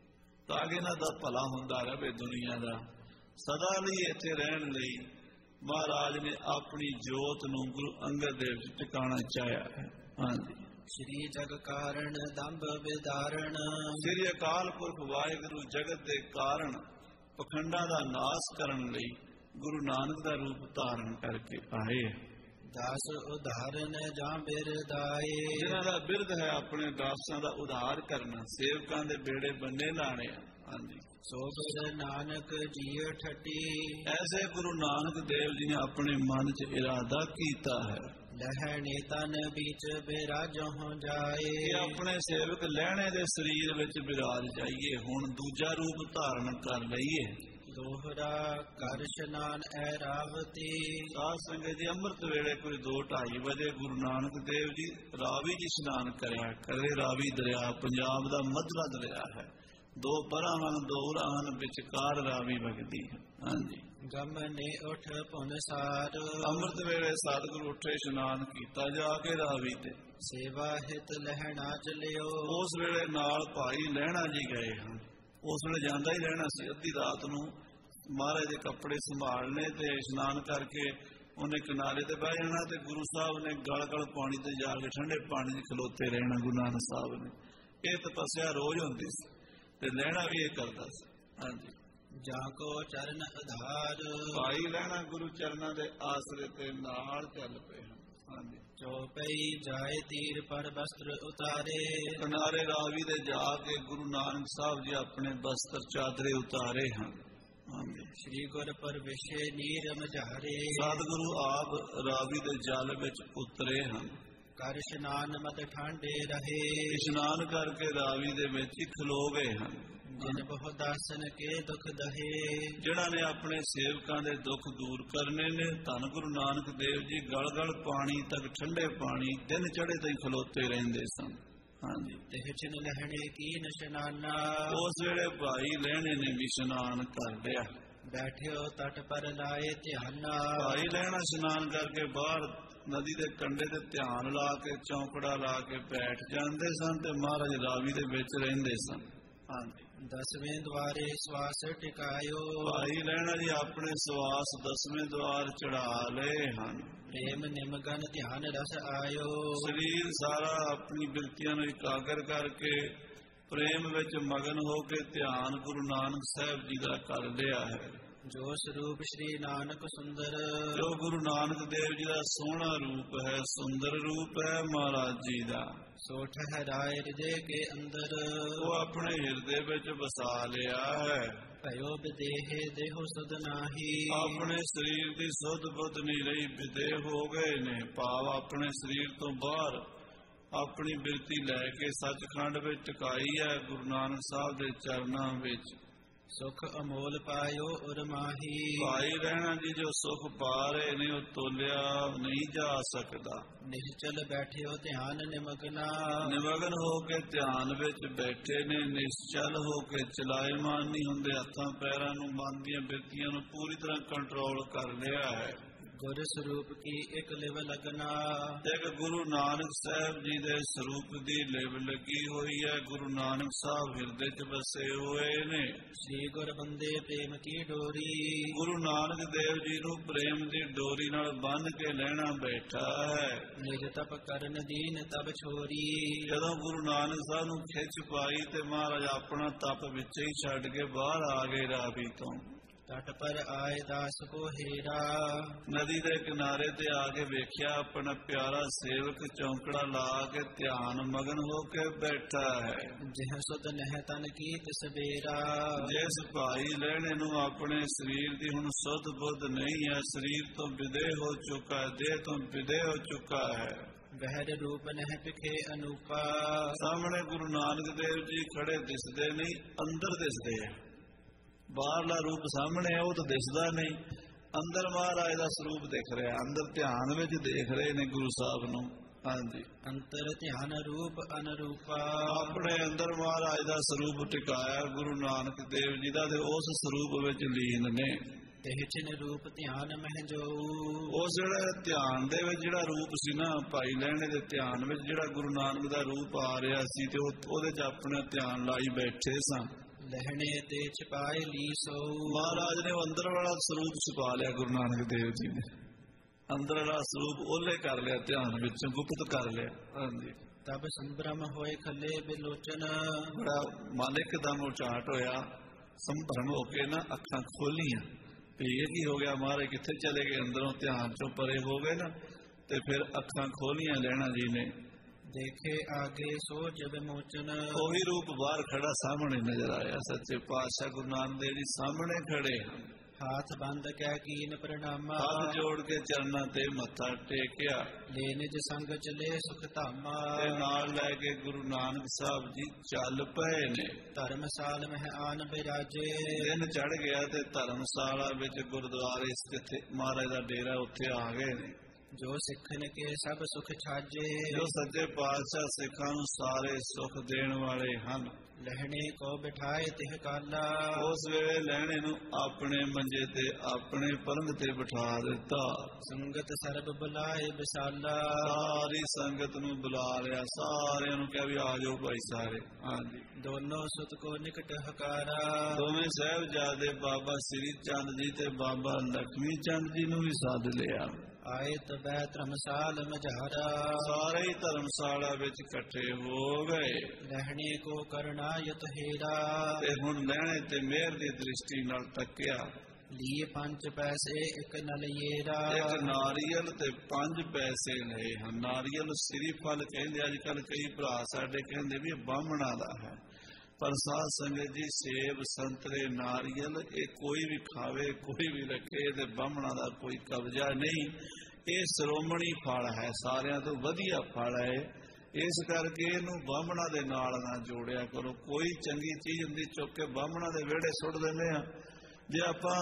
ताकि इन्हां दा भला हुंदा रहे दुनिया का। सदा लई इत्थे रहण लई महाराज ने अपनी जोत नूं गुरु अंगद देव टिकाणा चाहया है। हाँ जी। श्री जग कारण दंभ विदारण, श्री अकाल पुरख वाहिगुरु जगत दे कारण पखंडा दा नाश करन लई गुरु नानक दा रूप धारण करके आए। दास उदाहरण जां बिरदाए, जिन्हां दा बिरद है अपने दासां दा उधार करना, सेवकां दे बेड़े बन्ने लाने। हाँ जी। सो गुरु नानक जी ठटी, ऐसे गुरु नानक देव जी ने अपने मन च इरादा कीता है। लहने तन बीच बिराजो जाए, अपने सेवक लहने दे शरीर विच बिराज जाइए, हुण दूजा रूप धारण कर लईए। दोहरा कर स्नान ऐरावती, साध संगत जी अमृत वेले कोई दो ढाई बजे गुरु नानक देव जी रावी जी स्नान करया करे। रावी दरिया पंजाब दा मधला दरिया है, दो परावन दो उरान विचकार रावी वगदी है। हाँ जी। गमने उठ पुनसार, अमृत वेले सतगुरु उठे स्नान कीता जाके रावी ते, सेवा हित लहना चलियो। उस वेले नाल भाई लहणा जी गए हैं, उस वेले जांदा ही रहना सी। अद्धी रात नूं महाराज दे कपड़े संभालने ते स्नान करके उन्हें किनारे ते बह जाना ते गुरु साहब ने गल गल पानी ते जाके ठंडे पानी च खलोते रहना। गुरु नानक साहब ने यह तपस्या रोज होंदी सी ते लहना भी ये करता सी। हाँ जी। जाको चरण आधार, भाई लहना गुरु चरणा दे आसरे ते नाल चल पे। हाँ जी। चौपई जाए तीर पर वस्त्र उतारे, किनारे रावी दे जाके गुरु नानक साहब जी अपने वस्त्र चादरे उतारे हैं। हाँ जी। श्री गुर पर विषे नीर मझारे, सतगुरु आप रावी दे जल विच उतरे हैं। कर स्नान मत ठांडे रहे, स्नान करके रावी दे विच खलो गए हैं। जिन बहु दासन के दुख दहे, जिन्हां ने अपने सेवकां दे दुख दूर करने ने। धन गुरु नानक देव जी गल गल पानी तक ठंडे पानी दिन चढ़े तई खलोते रहंदे सन। हाँ जी। तिह छिन लहणे की नशनाना, उस वेले भाई लहणे ने भी स्नान कर लिया। बैठियो तट पर लाए ध्याना, भाई लहणा स्नान करके बाहर नदी के कंढे ते ध्यान ला के चौंकड़ा ला के बैठ जाते सन ते महाराज रावी दे विच रहिंदे सन। हाँ जी। दसवें द्वारे श्वास टिकायो, भाई लहणा जी अपने श्वास दसवें द्वार चढ़ा ले हैं। प्रेम निमगन ध्यान रस आयो, शरीर सारा अपनी बिरतियां नूं इकागर करके प्रेम विच मगन हो के ध्यान गुरु नानक साहब जी का कर लिया है। जो स्वरूप श्री नानक सुंदर, जो गुरु नानक देव जी का सोहना रूप है, सुंदर रूप है महाराज जी का, सो ठहराए हृदय के अंदर, वो अपने हृदय विच बसा लिया है। भयो विदेह देहो सुध नाही, अपने शरीर की सुध बुध नहीं रही, विदेह हो गए ने। भाव अपने शरीर तो बाहर अपनी बिरती लैके सचखंड विच टिकाई है गुरु नानक साहब के चरणों विच। ਸੁਖ ਅਮੋਲ ਪਾਇਓ ਉਰ ਮਾਹੀ। ਭਾਈ ਰਹਿਣਾ ਜੀ ਜੋ ਸੁਖ ਪਾ ਰਹੇ ਨੇ ਉਹ ਤੋਲਿਆ ਨਹੀਂ ਜਾ ਸਕਦਾ। ਨਿਸ਼ਚਲ ਬੈਠਿਓ ਧਿਆਨ ਨਿਮਗਨਾ। ਨਿਮਗਨ ਹੋ ਕੇ ਧਿਆਨ ਵਿੱਚ ਬੈਠੇ ਨੇ, ਨਿਸ਼ਚਲ ਹੋ ਕੇ ਚਲਾਇਮਾਨ ਨਹੀਂ ਹੁੰਦੇ। ਹੱਥਾਂ ਪੈਰਾਂ ਨੂੰ, ਮਨ ਦੀਆਂ ਬਿਰਤੀਆਂ ਨੂੰ ਪੂਰੀ ਤਰ੍ਹਾਂ ਕੰਟਰੋਲ ਕਰ ਲਿਆ ਹੈ। ਗੁਰ ਸਰੂਪ ਕੀ ਇੱਕ ਲਿਵ ਲਗਨਾ। ਇੱਕ ਗੁਰੂ ਨਾਨਕ ਸਾਹਿਬ ਜੀ ਦੇ ਸਰੂਪ ਦੀ ਲਿਵ ਲੱਗੀ ਹੋਈ ਹੈ। ਗੁਰੂ ਨਾਨਕ ਸਾਹਿਬ ਹਿਰਦੇ 'ਚ ਵਸੇ ਹੋਏ ਨੇ। ਸ੍ਰੀ ਗੁਰ ਬੰਦੇ ਪ੍ਰੇਮ ਕੀ ਡੋਰੀ। ਗੁਰੂ ਨਾਨਕ ਦੇਵ ਜੀ ਨੂੰ ਪ੍ਰੇਮ ਦੀ ਡੋਰੀ ਨਾਲ ਬੰਨ੍ਹ ਕੇ ਲੈਣਾ ਬੈਠਾ ਹੈ। ਨਿਜ ਤਪ ਕਰਨ ਦੀਨ ਤਬ ਛੋਰੀ। ਜਦੋਂ ਗੁਰੂ ਨਾਨਕ ਸਾਹਿਬ ਨੂੰ ਖਿੱਚ ਪਾਈ ਤੇ ਮਹਾਰਾਜ ਆਪਣਾ ਤਪ ਵਿੱਚ ਹੀ ਛੱਡ ਕੇ ਬਾਹਰ ਆ ਗਏ ਰਾਵੀ ਤੋਂ। ਤਟ ਪਰ ਆਏ ਦਾਸ ਕੋ ਹੀਰਾ। ਨਦੀ ਦੇ ਕਿਨਾਰੇ ਤੇ ਆ ਕੇ ਵੇਖਿਆ ਆਪਣਾ ਪਿਆਰਾ ਸੇਵਕ ਚੌਂਕੜਾ ਲਾ ਕੇ ਧਿਆਨ ਮਗਨ ਹੋ ਕੇ ਬੈਠਾ ਹੈ। ਜਿਹ ਸੁਧ ਨਹਿ ਤਨ ਕੀ ਤਸਬੀਰਾ। ਜਿਸ ਭਾਈ ਲੈਣੇ ਨੂੰ ਆਪਣੇ ਸਰੀਰ ਦੀ ਹੁਣ ਸੁਧ ਬੁੱਧ ਨਹੀਂ ਹੈ, ਸਰੀਰ ਤੋਂ ਵਿਦੇ ਹੋ ਚੁੱਕਾ ਹੈ, ਦੇਹ ਤੋਂ ਵਿਦੇ ਹੋ ਚੁੱਕਾ ਹੈ। ਬਹਿਰ ਰੂਪ ਨਹਿ ਪਿਖੇ ਅਨੂਪਾ। ਸਾਹਮਣੇ ਗੁਰੂ ਨਾਨਕ ਦੇਵ ਜੀ ਖੜੇ ਦਿਸਦੇ ਨਹੀਂ, ਅੰਦਰ ਦਿਸਦੇ ਹੈ। ਬਾਹਰਲਾ ਰੂਪ ਸਾਹਮਣੇ ਹੈ ਉਹ ਤਾਂ ਦਿਸਦਾ ਨਹੀਂ, ਅੰਦਰ ਮਹਾਰਾਜ ਦਾ ਸਰੂਪ ਦਿਖ ਰਿਹਾ। ਅੰਦਰ ਧਿਆਨ ਵਿੱਚ ਦੇਖ ਰਹੇ ਨੇ ਗੁਰੂ ਸਾਹਿਬ ਨੂੰ। ਹਾਂਜੀ, ਅੰਤਰ ਧਿਆਨ ਰੂਪ ਅਨਰੂਪਾ। ਆਪਣੇ ਅੰਦਰ ਮਹਾਰਾਜ ਦਾ ਸਰੂਪ ਟਿਕਾਇਆ ਗੁਰੂ ਨਾਨਕ ਦੇਵ ਜੀ ਦਾ, ਤੇ ਉਸ ਸਰੂਪ ਵਿੱਚ ਲੀਨ ਨੇ। ਇਹ ਚਿਨ ਰੂਪ ਧਿਆਨ ਮਹਿ ਜੋ। ਉਸ ਜਿਹੜੇ ਧਿਆਨ ਦੇ ਵਿੱਚ ਜਿਹੜਾ ਰੂਪ ਸੀ ਨਾ, ਭਾਈ ਲਹਿਣੇ ਦੇ ਧਿਆਨ ਵਿੱਚ ਜਿਹੜਾ ਗੁਰੂ ਨਾਨਕ ਦਾ ਰੂਪ ਆ ਰਿਹਾ ਸੀ, ਤੇ ਉਹਦੇ 'ਚ ਆਪਣਾ ਧਿਆਨ ਲਾਈ ਬੈਠੇ ਸਾਂ। ਲਹਿਣੇ ਤੇ ਛਪਾਏ ਲੀ ਸੋ। ਮਹਾਰਾਜ ਨੇ ਅੰਦਰ ਵਾਲਾ ਸਰੂਪ ਛੁਪਾ ਲਿਆ ਗੁਰੂ ਨਾਨਕ ਦੇਵ ਜੀ ਨੇ। ਅੰਦਰ ਵਾਲਾ ਸਰੂਪ ਉਹਲੇ ਕਰ ਲਿਆ, ਧਿਆਨ ਵਿੱਚੋਂ ਗੁਪਤ ਕਰ ਲਿਆ। ਹਾਂਜੀ, ਤਬ ਸੰਭਰਮ ਹੋਏ ਖੱਲੇ ਬਿਲੋਚਨ। ਬੜਾ ਮਨ ਇੱਕਦਮ ਉਚਾਟ ਹੋਇਆ, ਸੰਭਰਮ ਹੋ ਕੇ ਨਾ ਅੱਖਾਂ ਖੋਲੀਆਂ ਵੀ ਇਹ ਕੀ ਹੋ ਗਿਆ, ਮਹਾਰਾਜ ਕਿੱਥੇ ਚਲੇ ਗਏ। ਅੰਦਰੋਂ ਧਿਆਨ ਚੋਂ ਪਰੇ ਹੋ ਗਏ ਨਾ, ਤੇ ਫਿਰ ਅੱਖਾਂ ਖੋਲੀਆਂ ਲੈਣਾ ਜੀ ਨੇ। ਦੇਖੇ ਆਗੇ ਸੋਚ ਵਿਮੋਚਨ। ਉਹੀ ਰੂਪ ਬਾਹਰ ਖੜਾ ਸਾਹਮਣੇ ਨਜ਼ਰ ਆਇਆ। ਸੱਚੇ ਪਾਤਸ਼ਾਹ ਗੁਰੂ ਨਾਨਕ ਦੇਵ ਜੀ ਸਾਹਮਣੇ ਖੜੇ ਹਨ। ਹਾਥ ਬੰਦ ਕਹਿ ਕੀਨ ਪ੍ਰਣਾਮਾ। ਹੱਥ ਜੋੜ ਕੇ ਚਰਨਾਂ ਤੇ ਮੱਥਾ ਟੇਕਿਆ। ਲੈ ਨਿਜ ਸੰਗ ਚਲੇ ਸੁਖ ਧਾਮਾ। ਤੇ ਨਾਲ ਲੈ ਕੇ ਗੁਰੂ ਨਾਨਕ ਸਾਹਿਬ ਜੀ ਚੱਲ ਪਏ ਨੇ। ਧਰਮਸਾਲ ਮਹਿ ਆਨ ਬਿਰਾਜੇ। ਦਿਨ ਚੜ ਗਿਆ ਤੇ ਧਰਮਸ਼ਾਲਾ ਵਿੱਚ ਗੁਰਦੁਆਰੇ ਸਥਿਤ ਮਹਾਰਾਜ ਦਾ ਡੇਰਾ, ਉੱਥੇ ਆ ਗਏ ਨੇ। ਜੋ ਸਿੱਖਨ ਕੇ ਸਭ ਸੁਖ ਛਾਜੇ। ਜੋ ਸੱਚੇ ਪਾਤਸ਼ਾਹ ਸਿੱਖਾਂ ਨੂੰ ਸਾਰੇ ਸੁਖ ਦੇਣ ਵਾਲੇ ਹਨ। ਲਹਿਣੇ ਕੋ ਬਿਠਾਏ ਤਿਹ ਕਾਲਾ। ਉਸ ਵੇਲੇ ਲਹਿਣੇ ਨੂੰ ਆਪਣੇ ਮੰਜੇ ਤੇ, ਆਪਣੇ ਪਲੰਘ ਤੇ ਬਿਠਾ ਦਿੱਤਾ। ਸੰਗਤ ਸਰਬ ਬੁਲਾਏ ਵਿਸਾਲਾ। ਸਾਰੀ ਸੰਗਤ ਨੂੰ ਬੁਲਾ ਲਿਆ, ਸਾਰਿਆਂ ਨੂੰ ਕਿਹਾ ਵੀ ਆ ਜਾਓ ਭਾਈ ਸਾਰੇ। ਹਾਂਜੀ, ਦੋਨੋਂ ਸੁਤ ਕੋ ਨਿਕਟ ਹਕਾਰਾ। ਦੋਵੇਂ ਸਾਹਿਬਜ਼ਾਦੇ ਬਾਬਾ ਸ੍ਰੀ ਚੰਦ ਜੀ ਤੇ ਬਾਬਾ ਲਖਮੀ ਚੰਦ ਜੀ ਨੂੰ ਵੀ ਸੱਦ ਲਿਆ। ਆਏ ਤਬੈ ਧਰਮਸਾਲ ਮਝਾਰਾ। ਸਾਰੇ ਹੀ ਧਰਮਸ਼ਾਲਾ ਵਿੱਚ ਇਕੱਠੇ ਹੋ ਗਏ। ਲਹਿਣੇ ਕੋ ਕਰਨਾਯਤ ਹੀਰਾ। ਤੇ ਹੁਣ ਲਹਿਣੇ ਤੇ ਮਿਹਰ ਦੀ ਦ੍ਰਿਸ਼ਟੀ ਨਾਲ ਤੱਕਿਆ। ਲੀਏ ਪੰਜ ਪੈਸੇ ਇੱਕ ਨਲਿਏਰਾ। ਇੱਕ ਨਾਰੀਅਲ ਤੇ ਪੰਜ ਪੈਸੇ ਲਏ ਹਨ। ਨਾਰੀਅਲ ਸ੍ਰੀ ਫਲ ਕਹਿੰਦੇ, ਅੱਜ ਕੱਲ ਕਈ ਭਰਾ ਸਾਡੇ ਕਹਿੰਦੇ ਵੀ ਬਾਹਮਣਾ ਦਾ ਹੈ, ਪਰ ਸਾਧ ਸੰਗਤ ਜੀ ਸੇਬ, ਸੰਤਰੇ, ਨਾਰੀਅਲ ਇਹ ਕੋਈ ਵੀ ਖਾਵੇ, ਕੋਈ ਵੀ ਰੱਖੇ, ਤੇ ਬਾਹਮਣਾ ਦਾ ਕੋਈ ਕਬਜ਼ਾ ਨਹੀਂ। ਇਹ ਸ਼੍ਰੋਮਣੀ ਫਲ ਹੈ, ਸਾਰਿਆਂ ਤੋਂ ਵਧੀਆ ਫਲ ਹੈ। ਇਸ ਕਰਕੇ ਇਹਨੂੰ ਬਾਹਮਣਾ ਦੇ ਨਾਲ ਨਾ ਜੋੜਿਆ ਕਰੋ। ਕੋਈ ਚੰਗੀ ਚੀਜ਼ ਹੁੰਦੀ ਚੁੱਕ ਕੇ ਬਾਹਮਣਾ ਦੇ ਵਿਹੜੇ ਸੁੱਟ ਦਿੰਦੇ ਆ। ਜੇ ਆਪਾਂ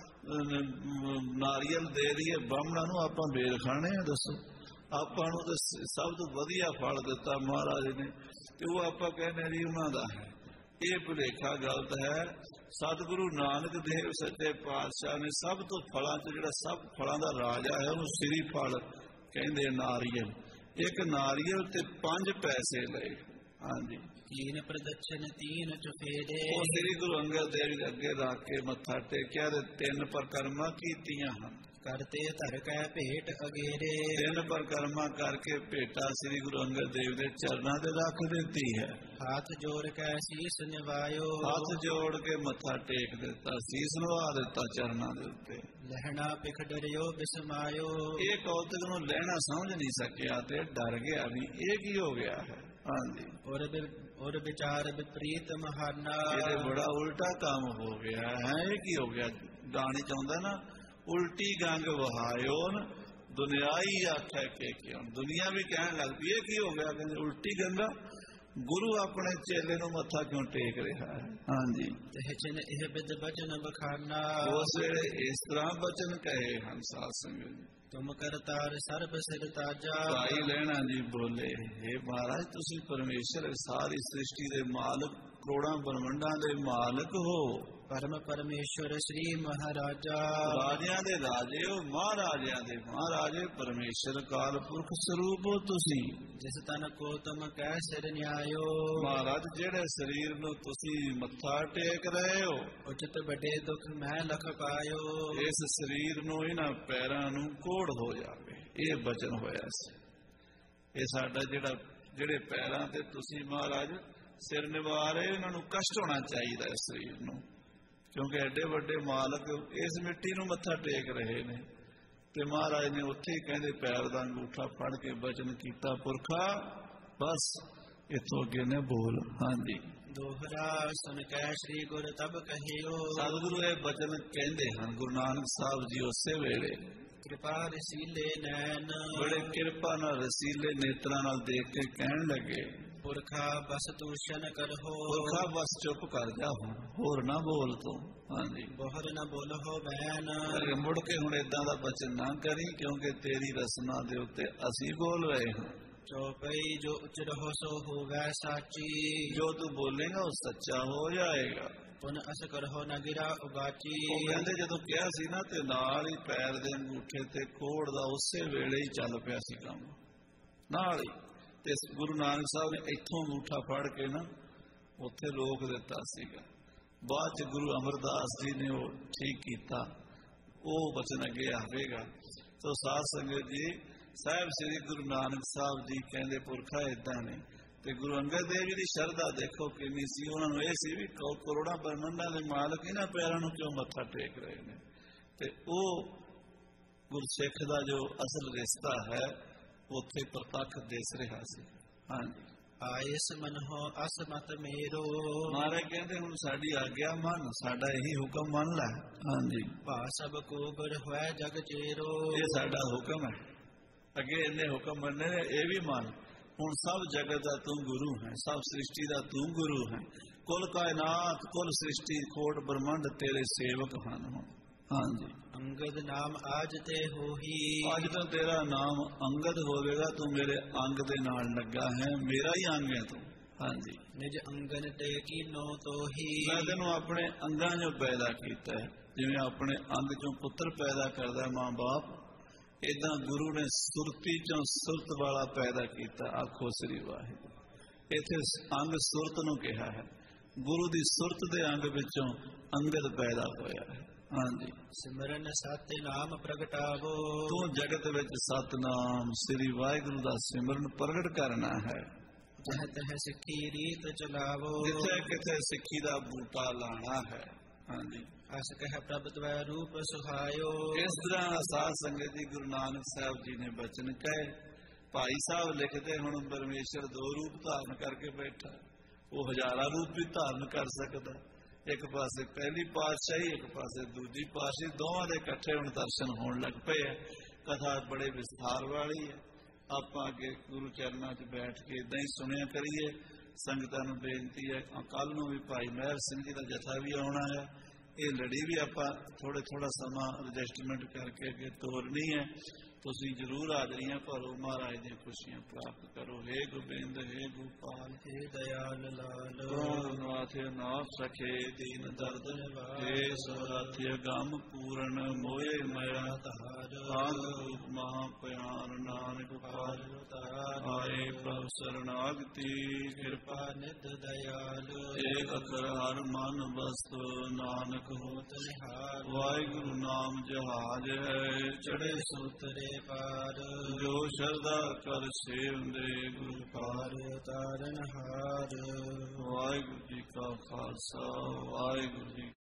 ਨਾਰੀਅਲ ਦੇ ਦਈਏ ਬਾਹਮਣਾ ਨੂੰ, ਆਪਾਂ ਬੇਰ ਖਾਣੇ ਆ? ਦੱਸੋ, ਆਪਾਂ ਨੂੰ ਤਾਂ ਸਭ ਤੋਂ ਵਧੀਆ ਫਲ ਦਿੱਤਾ ਮਹਾਰਾਜ ਨੇ, ਤੇ ਉਹ ਆਪਾਂ ਕਹਿੰਦੇ ਜੀ ਉਹਨਾਂ ਦਾ ਹੈ। ਇਹ ਭੁਲੇਖਾ ਗਲਤ ਹੈ। ਸਤਿਗੁਰੂ ਨਾਨਕ ਦੇਵ ਸੱਚੇ ਪਾਤਸ਼ਾਹ ਨੇ ਸਭ ਤੋਂ ਫਲਾਂ 'ਚ ਜਿਹੜਾ ਸਭ ਫਲਾਂ ਦਾ ਰਾਜਾ ਹੈ ਉਹਨੂੰ ਸ੍ਰੀ ਫਲ ਕਹਿੰਦੇ। ਨਾਰੀਅਲ, ਇੱਕ ਨਾਰੀਅਲ ਤੇ ਪੰਜ ਪੈਸੇ ਲਏ। ਹਾਂਜੀ, ਤੀਨ ਪ੍ਰਦਛਨ ਤੀਨ ਚੁਫੇਰੇ। ਉਹ ਸ੍ਰੀ ਗੁਰੂ ਅੰਗਦ ਦੇਵ ਜੀ ਅੱਗੇ ਰੱਖ ਕੇ ਮੱਥਾ ਟੇਕਿਆ ਤੇ ਤਿੰਨ ਪਰਿਕਰਮਾ ਕੀਤੀਆਂ ਹਨ। ਕਰਤੇ ਧਰ ਕੈ ਭੇਟ ਅਗੇਰੇ। ਤਿੰਨ ਪਰਿਕਰਮਾ ਕਰਕੇ ਭੇਟਾ ਸ੍ਰੀ ਗੁਰੂ ਅੰਗਦ ਦੇਵ ਦੇ ਚਰਨਾਂ ਤੇ ਰੱਖ ਦਿੱਤੀ ਹੈ। ਹੱਥ ਜੋੜ ਕੇ ਸੀਸ ਨਿਵਾਇਓ। ਹੱਥ ਜੋੜ ਕੇ ਮੱਥਾ ਟੇਕ ਦਿੱਤਾ, ਸੀਸ ਨਿਵਾ ਦਿੱਤਾ ਚਰਨਾਂ ਦੇ ਉੱਤੇ। ਲਹਿਣਾ ਪਿਖ ਡਰਿਓ ਬਿਸਮਾਇਓ। ਇਹ ਕੌਤਕ ਨੂੰ ਲਹਿਣਾ ਸਮਝ ਨਹੀਂ ਸਕਿਆ ਤੇ ਡਰ ਗਿਆ ਵੀ ਇਹ ਕੀ ਹੋ ਗਿਆ ਹੈ। ਹਾਂਜੀ, ਔਰ ਵਿਚਾਰ ਵਿਪਰੀਤ ਮਹਾਨਾ। ਇਹ ਬੜਾ ਉਲਟਾ ਕੰਮ ਹੋ ਗਿਆ ਹੈ। ਇਹ ਕੀ ਹੋ ਗਿਆ? ਗਾਣੀ ਚਾਹੁੰਦਾ ਨਾ, ਉਲਟੀ ਗੰਗ ਵਹਾਇਓ ਦੁਨਿਆਈ ਆਖਿਆ ਕਿ ਕਿਉਂ। ਦੁਨੀਆ ਵੀ ਕਹਿਣ ਲੱਗ ਪਈ ਇਹ ਕੀ ਹੋ ਗਿਆ? ਕਹਿੰਦੇ ਉਲਟੀ ਗੰਗਾ। ਗੁਰੂ ਆਪਣੇ ਚੇਲੇ ਨੂੰ ਮੱਥਾ ਕਿਉਂ ਟੇਕ ਰਿਹਾ ਹੈ? ਹਾਂਜੀ, ਤਿਹ ਚਿਨ ਇਹ ਬਿਦ ਬਚਨ ਬਖਾਨਾ, ਉਸ ਵੇਲੇ ਇਸ ਤਰ੍ਹਾਂ ਬਚਨ ਕਹੇ ਹਨ ਸਾਧ ਸੰਗਤ ਜੀ। ਤੁਮ ਕਰਤਾਰ ਸਰਬ ਸਿਰ ਤਾਜਾ, ਭਾਈ ਲੈਣਾ ਜੀ ਬੋਲੇ, हे ਮਹਾਰਾਜ ਤੁਸੀਂ ਪਰਮੇਸ਼ਰ ਸਾਰੀ ਸ੍ਰਿਸ਼ਟੀ ਦੇ ਮਾਲਕ, ਕਰੋੜਾਂ ਬ੍ਰਹਮੰਡਾਂ ਦੇ ਮਾਲਕ ਹੋ, ਪਰਮ ਪਰਮੇਸ਼ਵਰ ਸ੍ਰੀ ਮਹਾਰਾਜਾ, ਰਾਜਿਆਂ ਦੇ ਰਾਜੇ ਹੋ, ਮਹਾਰਾਜਿਆਂ ਦੇ ਮਹਾਰਾਜੇ, ਪਰਮੇਸ਼ਰ ਕਾਲ ਪੁਰਖ ਸਰੂਪ ਹੋ ਤੁਸੀਂ। ਜਿਸ ਤਨ ਕੋ ਤੁਮ ਕਹਿ ਸਿਰ ਨਿਆਇਓ, ਮਹਾਰਾਜ ਜਿਹੜੇ ਸਰੀਰ ਨੂੰ ਤੁਸੀਂ ਮੱਥਾ ਟੇਕ ਰਹੇ ਹੋ, ਉਚਿਤ ਵੱਡੇ ਦੁੱਖ ਮੈਂ ਲਖ ਪਾਇਓ, ਇਸ ਸਰੀਰ ਨੂੰ ਇਹਨਾਂ ਪੈਰਾਂ ਨੂੰ ਕੋੜ ਹੋ ਜਾਵੇ, ਇਹ ਬਚਨ ਹੋਇਆ ਸੀ। ਇਹ ਸਾਡਾ ਜਿਹੜਾ ਜਿਹੜੇ ਪੈਰਾਂ ਤੇ ਤੁਸੀਂ ਮਹਾਰਾਜ ਸਿਰ ਨਿਵਾ ਰਹੇ, ਉਹਨਾਂ ਨੂੰ ਕਸ਼ਟ ਹੋਣਾ ਚਾਹੀਦਾ ਹੈ ਸਰੀਰ ਨੂੰ, ਕਿਉਂਕਿ ਐਡੇ ਵੱਡੇ ਮਾਲਕ ਇਸ ਮਿੱਟੀ ਨੂੰ ਮੱਥਾ ਟੇਕ ਰਹੇ ਨੇ। ਤੇ ਮਹਾਰਾਜ ਨੇ ਉੱਥੇ ਹੀ ਕਹਿੰਦੇ ਪੈਰ ਦਾ ਅੰਗੂਠਾ ਫੜ ਕੇ ਬਚਨ ਕੀਤਾ, ਪੁਰਖਾ ਬਸ ਇੱਥੋਂ ਅੱਗੇ ਨੇ ਬੋਲ। ਹਾਂਜੀ, ਦੋਹਰਾ ਸੁਨ ਕੈ ਸ੍ਰੀ ਗੁਰ ਤਬ ਕਹਿਓ, ਸਤਿਗੁਰੂ ਇਹ ਬਚਨ ਕਹਿੰਦੇ ਹਨ ਗੁਰੂ ਨਾਨਕ ਸਾਹਿਬ ਜੀ ਉਸੇ ਵੇਲੇ। ਕਿਰਪਾ ਰਸੀਲੇ ਨੈਣ, ਬੜੇ ਕਿਰਪਾ ਨਾਲ ਰਸੀਲੇ ਨੇਤਰਾਂ ਨਾਲ ਦੇਖ ਕੇ ਕਹਿਣ ਲੱਗੇ, ਪੁਰਖਾ ਬਸ ਦੂਸ਼ਣ ਕਰੋ, ਪੁਰਖਾ ਬਸ ਚੁੱਪ ਕਰ ਜਾ, ਹੁਣ ਹੋਰ ਨਾ ਬੋਲ ਤੂੰ। ਹਾਂਜੀ, ਬੋਹਰ ਨਾ ਬੋਲੋ ਬੈਨ, ਮੁੜ ਕੇ ਹੁਣ ਏਦਾਂ ਦਾ ਬਚਨ ਨਾ ਕਰੀ, ਕਿਉਂਕਿ ਤੇਰੀ ਰਸਨਾ ਦੇ ਉੱਤੇ ਅਸੀਂ ਬੋਲ ਰਹੇ ਹਾਂ। ਚੌਪਈ ਜੋ ਉੱਚ ਰਹੋ ਸੋ ਹੋਵੇ ਸਾਚੀ, ਜੋ ਤੂੰ ਬੋਲੇਗਾ ਉਹ ਸੱਚਾ ਹੋ ਜਾਏਗਾ। ਪੁਨ ਅਸ ਕਰੋ ਨਾ ਗਿਰਾ ਉਗਾਚੀ, ਉਹ ਕਹਿੰਦੇ ਜਦੋਂ ਕਿਹਾ ਸੀ ਨਾ ਤੇ ਨਾਲ ਹੀ ਪੈਰ ਦੇ ਅੰਗੂਠੇ ਤੇ ਕੋੜ ਦਾ ਉਸੇ ਵੇਲੇ ਹੀ ਚੱਲ ਪਿਆ ਸੀ ਕੰਮ ਨਾਲ ਹੀ। ਤੇ ਗੁਰੂ ਨਾਨਕ ਸਾਹਿਬ ਨੇ ਇੱਥੋਂ ਅੰਗੂਠਾ ਫੜ ਕੇ ਨਾ ਉੱਥੇ ਰੋਕ ਦਿੱਤਾ ਸੀਗਾ। ਬਾਅਦ ਚ ਗੁਰੂ ਅਮਰਦਾਸ ਜੀ ਨੇ ਉਹ ਠੀਕ ਕੀਤਾ, ਉਹ ਬਚਨ ਅੱਗੇ ਆਵੇਗਾ। ਸੋ ਸਾਧ ਸੰਗਤ ਜੀ, ਸਾਹਿਬ ਸ੍ਰੀ ਗੁਰੂ ਨਾਨਕ ਸਾਹਿਬ ਜੀ ਕਹਿੰਦੇ ਪੁਰਖਾ ਏਦਾਂ ਨੇ। ਤੇ ਗੁਰੂ ਅੰਗਦ ਦੇਵ ਜੀ ਦੀ ਸ਼ਰਧਾ ਦੇਖੋ ਕਿੰਨੀ ਸੀ। ਉਹਨਾਂ ਨੂੰ ਇਹ ਸੀ ਵੀ ਕਰੋੜਾਂ ਬ੍ਰਹਮੰਡਾਂ ਦੇ ਮਾਲਕ ਇਹਨਾਂ ਪੈਰਾਂ ਨੂੰ ਕਿਉਂ ਮੱਥਾ ਟੇਕ ਰਹੇ ਨੇ। ਤੇ ਉਹ ਗੁਰਸਿੱਖ ਦਾ ਜੋ ਅਸਲ ਰਿਸ਼ਤਾ ਹੈ ਉੱਥੇ ਪ੍ਰਤੱਖ ਦਿਸ ਰਿਹਾ ਸੀ। ਹਾਂਜੀ, ਆਇਸ ਮਨ ਹੋ ਅਸਮਤ ਮੇਰੋ, ਮਹਾਰਾਜ ਕਹਿੰਦੇ ਹੁਣ ਸਾਡੀ ਆਗਿਆ ਮੰਨ, ਸਾਡਾ ਇਹੀ ਹੁਕਮ ਮੰਨ ਲੈ। ਹਾਂਜੀ, ਭਾ ਸਭ ਕੋ ਗੁਰ ਹੋਇ ਜਗ ਚੇਰੋ, ਇਹ ਸਾਡਾ ਹੁਕਮ ਹੈ। ਅੱਗੇ ਇਹਨੇ ਹੁਕਮ ਮੰਨੇ ਨੇ, ਇਹ ਵੀ ਮੰਨ। ਹੁਣ ਸਭ ਜਗਤ ਦਾ ਤੂੰ ਗੁਰੂ ਹੈ, ਸਭ ਸ੍ਰਿਸ਼ਟੀ ਦਾ ਤੂੰ ਗੁਰੂ ਹੈ। ਕੁਲ ਕਾਇਨਾਤ, ਕੁਲ ਸ੍ਰਿਸ਼ਟੀ, ਕੋਟ ਬ੍ਰਹਮੰਡ ਤੇਰੇ ਸੇਵਕ ਹਨ। ਹੁਣ ਹਾਂਜੀ, ਅੰਗਦ ਨਾਮ ਆਜ ਤੇ ਹੋਹੀ, ਅੱਜ ਤੋਂ ਤੇਰਾ ਨਾਮ ਅੰਗਦ ਹੋਵੇਗਾ। ਤੂੰ ਮੇਰੇ ਅੰਗ ਦੇ ਨਾਲ ਲੱਗਾ ਹੈ, ਮੇਰਾ ਹੀ ਅੰਗ ਹੈ ਤੂੰ। ਹਾਂਜੀ, ਨਿਜ ਅੰਗਨ ਤੇ ਕੀਨੋ ਤੋਹੀ, ਮੈਂ ਤੈਨੂੰ ਆਪਣੇ ਅੰਗਾਂ ਚੋਂ ਪੈਦਾ ਕੀਤਾ ਹੈ। ਜਿਵੇਂ ਆਪਣੇ ਅੰਗ ਚੋਂ ਪੁੱਤਰ ਪੈਦਾ ਕਰਦਾ ਮਾਂ ਬਾਪ, ਏਦਾਂ ਗੁਰੂ ਨੇ ਸੁਰਤੀ ਚੋਂ ਸੁਰਤ ਵਾਲਾ ਪੈਦਾ ਕੀਤਾ। ਆਖੋ ਸ੍ਰੀ ਵਾਹਿਗੁਰੂ। ਇੱਥੇ ਅੰਗ ਸੁਰਤ ਨੂੰ ਕਿਹਾ ਹੈ। ਗੁਰੂ ਦੀ ਸੁਰਤ ਦੇ ਅੰਗ ਵਿੱਚੋਂ ਅੰਗਦ ਪੈਦਾ ਹੋਇਆ ਹੈ। ਹਾਂਜੀ, ਸਿਮਰਨ ਸਤਿ ਨਾਮ ਪ੍ਰਗਟਾਵੋ, ਤੂੰ ਜਗਤ ਵਿੱਚ ਸਤਨਾਮ ਸ੍ਰੀ ਵਾਹਿਗੁਰੂ ਦਾ ਸਿਮਰਨ ਪ੍ਰਗਟ ਕਰਨਾ ਹੈ। ਜਹ ਤਹ ਸਿੱਖੀ ਰੀਤ ਚਲਾਵੋ, ਜਿੱਥੇ ਕਿਥੇ ਸਿੱਖੀ ਦਾ ਬੂਟਾ ਲਾਣਾ ਹੈ। ਹਾਂਜੀ, ਅਸ ਕਹਿ ਪ੍ਰਭ ਤਵੈ ਰੂਪ ਸੁਹਾਇਓ, ਇਸ ਤਰ੍ਹਾਂ ਸਾਧ ਸੰਗਤ ਜੀ ਗੁਰੂ ਨਾਨਕ ਸਾਹਿਬ ਜੀ ਨੇ ਬਚਨ ਕਹੇ। ਭਾਈ ਸਾਹਿਬ ਲਿਖਦੇ ਹੁਣ ਪਰਮੇਸ਼ਰ ਦੋ ਰੂਪ ਧਾਰਨ ਕਰਕੇ ਬੈਠਾ, ਉਹ ਹਜ਼ਾਰਾਂ ਰੂਪ ਵੀ ਧਾਰਨ ਕਰ ਸਕਦਾ। ਇੱਕ ਪਾਸੇ ਪਹਿਲੀ ਪਾਤਸ਼ਾਹੀ, ਇੱਕ ਪਾਸੇ ਦੂਜੀ ਪਾਤਸ਼ਾਹੀ, ਦੋਵਾਂ ਦੇ ਇਕੱਠੇ ਹੁਣ ਦਰਸ਼ਨ ਹੋਣ ਲੱਗ ਪਏ ਹੈ। ਕਥਾ ਬੜੇ ਵਿਸਥਾਰ ਵਾਲੀ ਹੈ। ਆਪਾਂ ਅੱਗੇ ਗੁਰੂ ਚਰਨਾਂ 'ਚ ਬੈਠ ਕੇ ਇਦਾਂ ਹੀ ਸੁਣਿਆ ਕਰੀਏ। ਸੰਗਤਾਂ ਨੂੰ ਬੇਨਤੀ ਹੈ, ਕੱਲ ਨੂੰ ਵੀ ਭਾਈ ਮਹਿਰ ਸਿੰਘ ਜੀ ਦਾ ਜਥਾ ਵੀ ਆਉਣਾ ਹੈ। ਇਹ ਲੜੀ ਵੀ ਆਪਾਂ ਥੋੜੇ ਥੋੜਾ ਸਮਾਂ ਐਡਜਸਟਮੈਂਟ ਕਰਕੇ ਅੱਗੇ ਤੋਰਨੀ ਹੈ। ਤੁਸੀਂ ਜ਼ਰੂਰ ਹਾਜ਼ਰੀਆਂ ਭਰੋ, ਮਹਾਰਾਜ ਦੀਆਂ ਖੁਸ਼ੀਆਂ ਪ੍ਰਾਪਤ ਕਰੋ। ਹੇ ਗੋਬਿੰਦ, ਹੇ ਗੋਪਾਲ, ਹੇ ਦਇਆਲ ਲਾਲ, ਨਾਥ ਨਾਥ ਸਖੇ ਦੀਨ ਦਰਦ, ਹੇ ਸੋਰਾਥਿ ਗਮ ਪੂਰਨ ਮੋਏ ਮਇਆ ਧਾਰ, ਆਗ ਰੂਪ ਮਹਾ ਪਿਆਰ ਨਾਨਕ ਪਾਰ ਉਤਾਰ, ਆਏ ਪ੍ਰਭ ਸਰਨਾਗਤੀ ਕਿਰਪਾ ਨਿਤ ਦਇਆਲ, ਏਕ ਅਖਰ ਹਰ ਮਨ ਬਸਤ ਨਾਨਕ ਹੋਤ ਨਿਹਾਲ, ਵਾਹਿਗੁਰੂ ਨਾਮ ਜਹਾਜ ਹੈ ਚੜੇ ਸੂਤਰੇ ਪਾਰ, ਜੋ ਸ਼ਰਧਾ ਕਰ ਸੇਵੰਦੇ ਗੁਰੂ ਪਾਰ ਉਤਾਰਨ ਹਾਰ। ਵਾਹਿਗੁਰੂ ਜੀ ਕਾ ਖਾਲਸਾ, ਵਾਹਿਗੁਰੂ ਜੀ